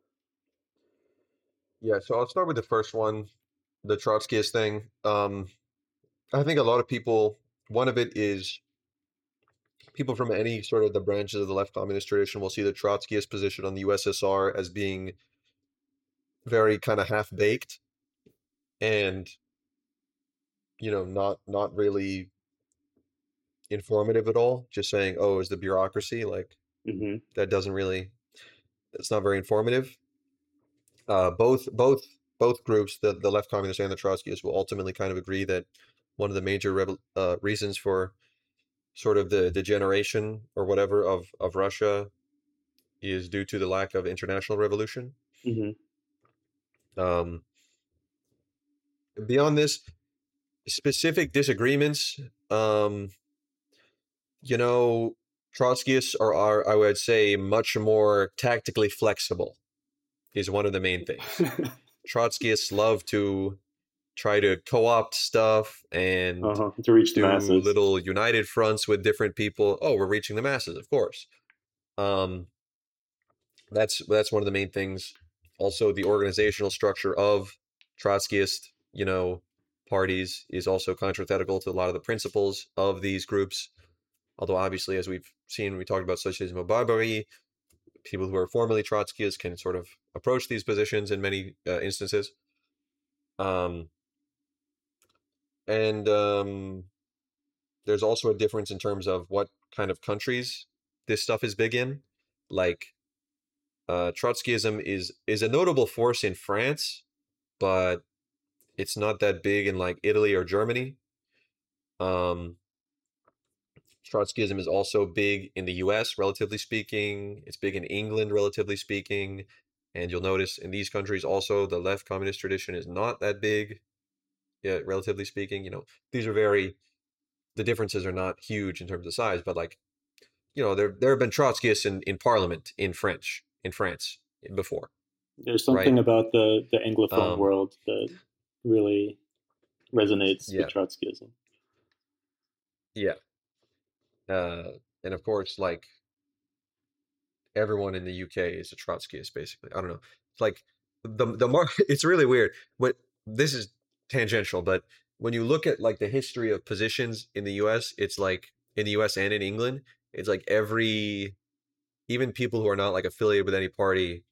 Yeah, so I'll start with the first one, the Trotskyist thing. Um, I think a lot of people, one of it is people from any sort of the branches of the left communist tradition will see the Trotskyist position on the U S S R as being very kind of half-baked and, you know, not not really informative at all. Just saying, oh, is the bureaucracy, like, mm-hmm. that doesn't really, it's not very informative. Uh, both both both groups, the, the left communists and the Trotskyists, will ultimately kind of agree that one of the major revo- uh, reasons for sort of the degeneration or whatever of, of Russia is due to the lack of international revolution. Mm-hmm. Um, beyond this, specific disagreements, um, you know, Trotskyists are, are, I would say, much more tactically flexible. is one of the main things. Trotskyists love to try to co-opt stuff and uh-huh. to reach the do masses. little united fronts with different people. Oh, we're reaching the masses, of course. Um, that's that's one of the main things. Also, the organizational structure of Trotskyist, you know, parties is also contrathetical to a lot of the principles of these groups. Although, obviously, as we've seen, we talked about socialism of Barbary, people who are formerly Trotskyists can sort of approach these positions in many uh, instances. Um, and um, there's also a difference in terms of what kind of countries this stuff is big in. Like, uh, Trotskyism is is a notable force in France, but it's not that big in like Italy or Germany. Um, Trotskyism is also big in the U S, relatively speaking. It's big in England, relatively speaking. And you'll notice in these countries also the left communist tradition is not that big, yeah, relatively speaking. You know, these are very, the differences are not huge in terms of size, but like, you know, there there have been Trotskyists in, in parliament in French, in France before. There's something right? about the, the Anglophone Um, world that really resonates yeah, with Trotskyism. yeah. Uh, and of course, like everyone in the U K is a Trotskyist, basically. I don't know. It's like the the mar it's really weird. But this is tangential, but when you look at like the history of positions in the U S, it's like in the U S and in England, it's like every even people who are not like affiliated with any party,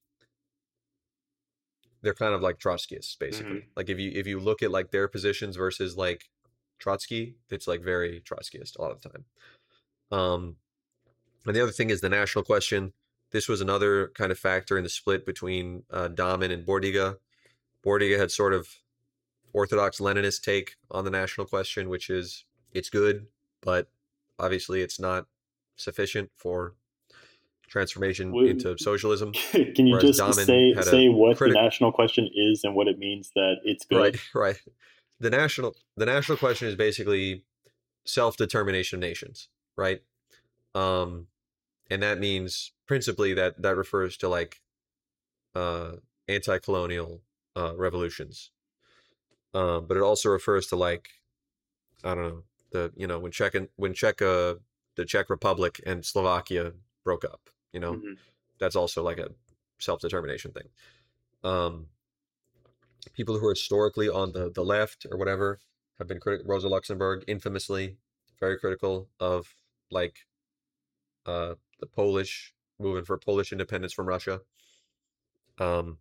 they're kind of like Trotskyists, basically. Mhm. Like if you if you look at like their positions versus like Trotsky, it's like very Trotskyist a lot of the time. Um, and the other thing is the national question. This was another kind of factor in the split between uh, Dahmen and Bordiga. Bordiga had sort of Orthodox Leninist take on the national question, which is it's good, but obviously it's not sufficient for transformation Wh- into socialism. Can you Whereas just Dahmen say had a say what the critic, national question is and what it means that it's right, good? right. The national the national question is basically self-determination of nations, right? Um, and that means principally that that refers to like uh, anti-colonial uh, revolutions. Um, but it also refers to like I don't know the you know when Czech when Czech uh, the Czech Republic and Slovakia broke up. You know Mhm. that's also like a self-determination thing. Um, people who are historically on the the left or whatever have been critical. Rosa Luxemburg, infamously, very critical of like uh, the Polish movement for Polish independence from Russia. Um,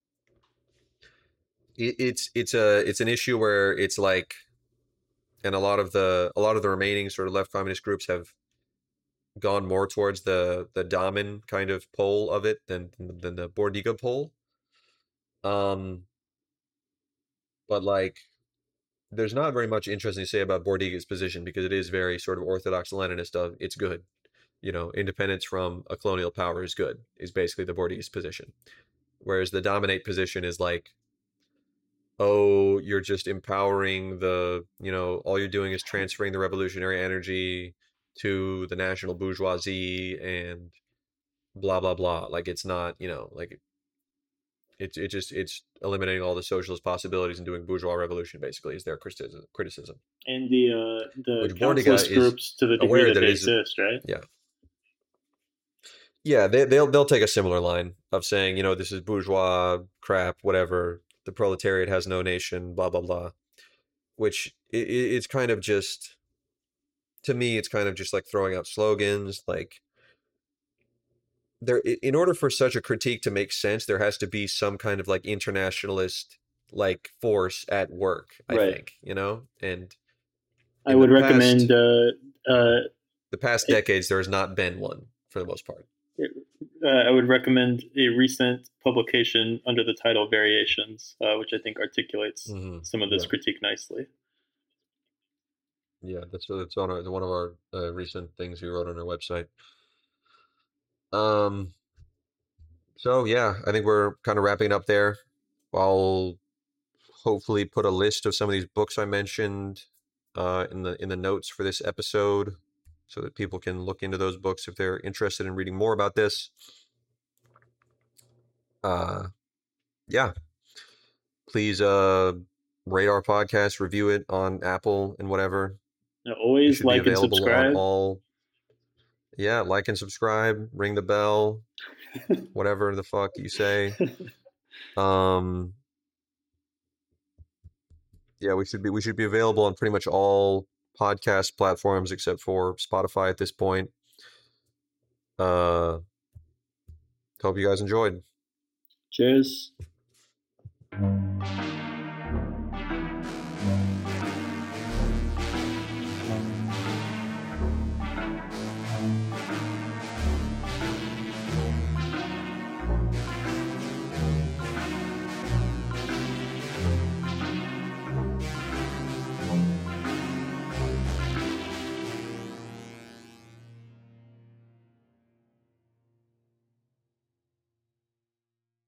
it, it's it's a it's an issue where it's like, and a lot of the a lot of the remaining sort of left communist groups have gone more towards the the Dahmen kind of pole of it than than the Bordiga pole. Um, but like, there's not very much interesting to say about Bordiga's position because it is very sort of Orthodox Leninist of it's good. You know, independence from a colonial power is good, is basically the Bordiga's position. Whereas the dominate position is like, oh, you're just empowering the, you know, all you're doing is transferring the revolutionary energy to the national bourgeoisie and blah, blah, blah. Like it's not, you know, like it's it just it's eliminating all the socialist possibilities and doing bourgeois revolution basically is their criticism criticism. And the uh, the Which Bordiga councilist is groups to the degree aware that that it they is, exist, right? yeah. Yeah, they they'll they'll take a similar line of saying, you know, this is bourgeois crap, whatever. The proletariat has no nation, blah blah blah. Which it, it's kind of just, to me, it's kind of just like throwing out slogans. Like there, in order for such a critique to make sense, there has to be some kind of like internationalist like force at work. I Right. think, you know, and I in would the recommend past, uh, uh, the past it- decades, there has not been one for the most part. uh, I would recommend a recent publication under the title Variations, uh, which I think articulates Mhm. some of this Yeah. critique nicely. Yeah, that's that's on our, one of our uh, recent things we wrote on our website. Um, so yeah, I think we're kind of wrapping up there. I'll hopefully put a list of some of these books I mentioned uh, in the in the notes for this episode, so that people can look into those books if they're interested in reading more about this. Uh, yeah, please uh, rate our podcast, review it on Apple and whatever. Now, It always should be like and available on subscribe. all. Yeah, like and subscribe, ring the bell, whatever the fuck you say. Um, yeah, we should be we should be available on pretty much all podcast platforms except for Spotify at this point. Uh, hope you guys enjoyed. Cheers.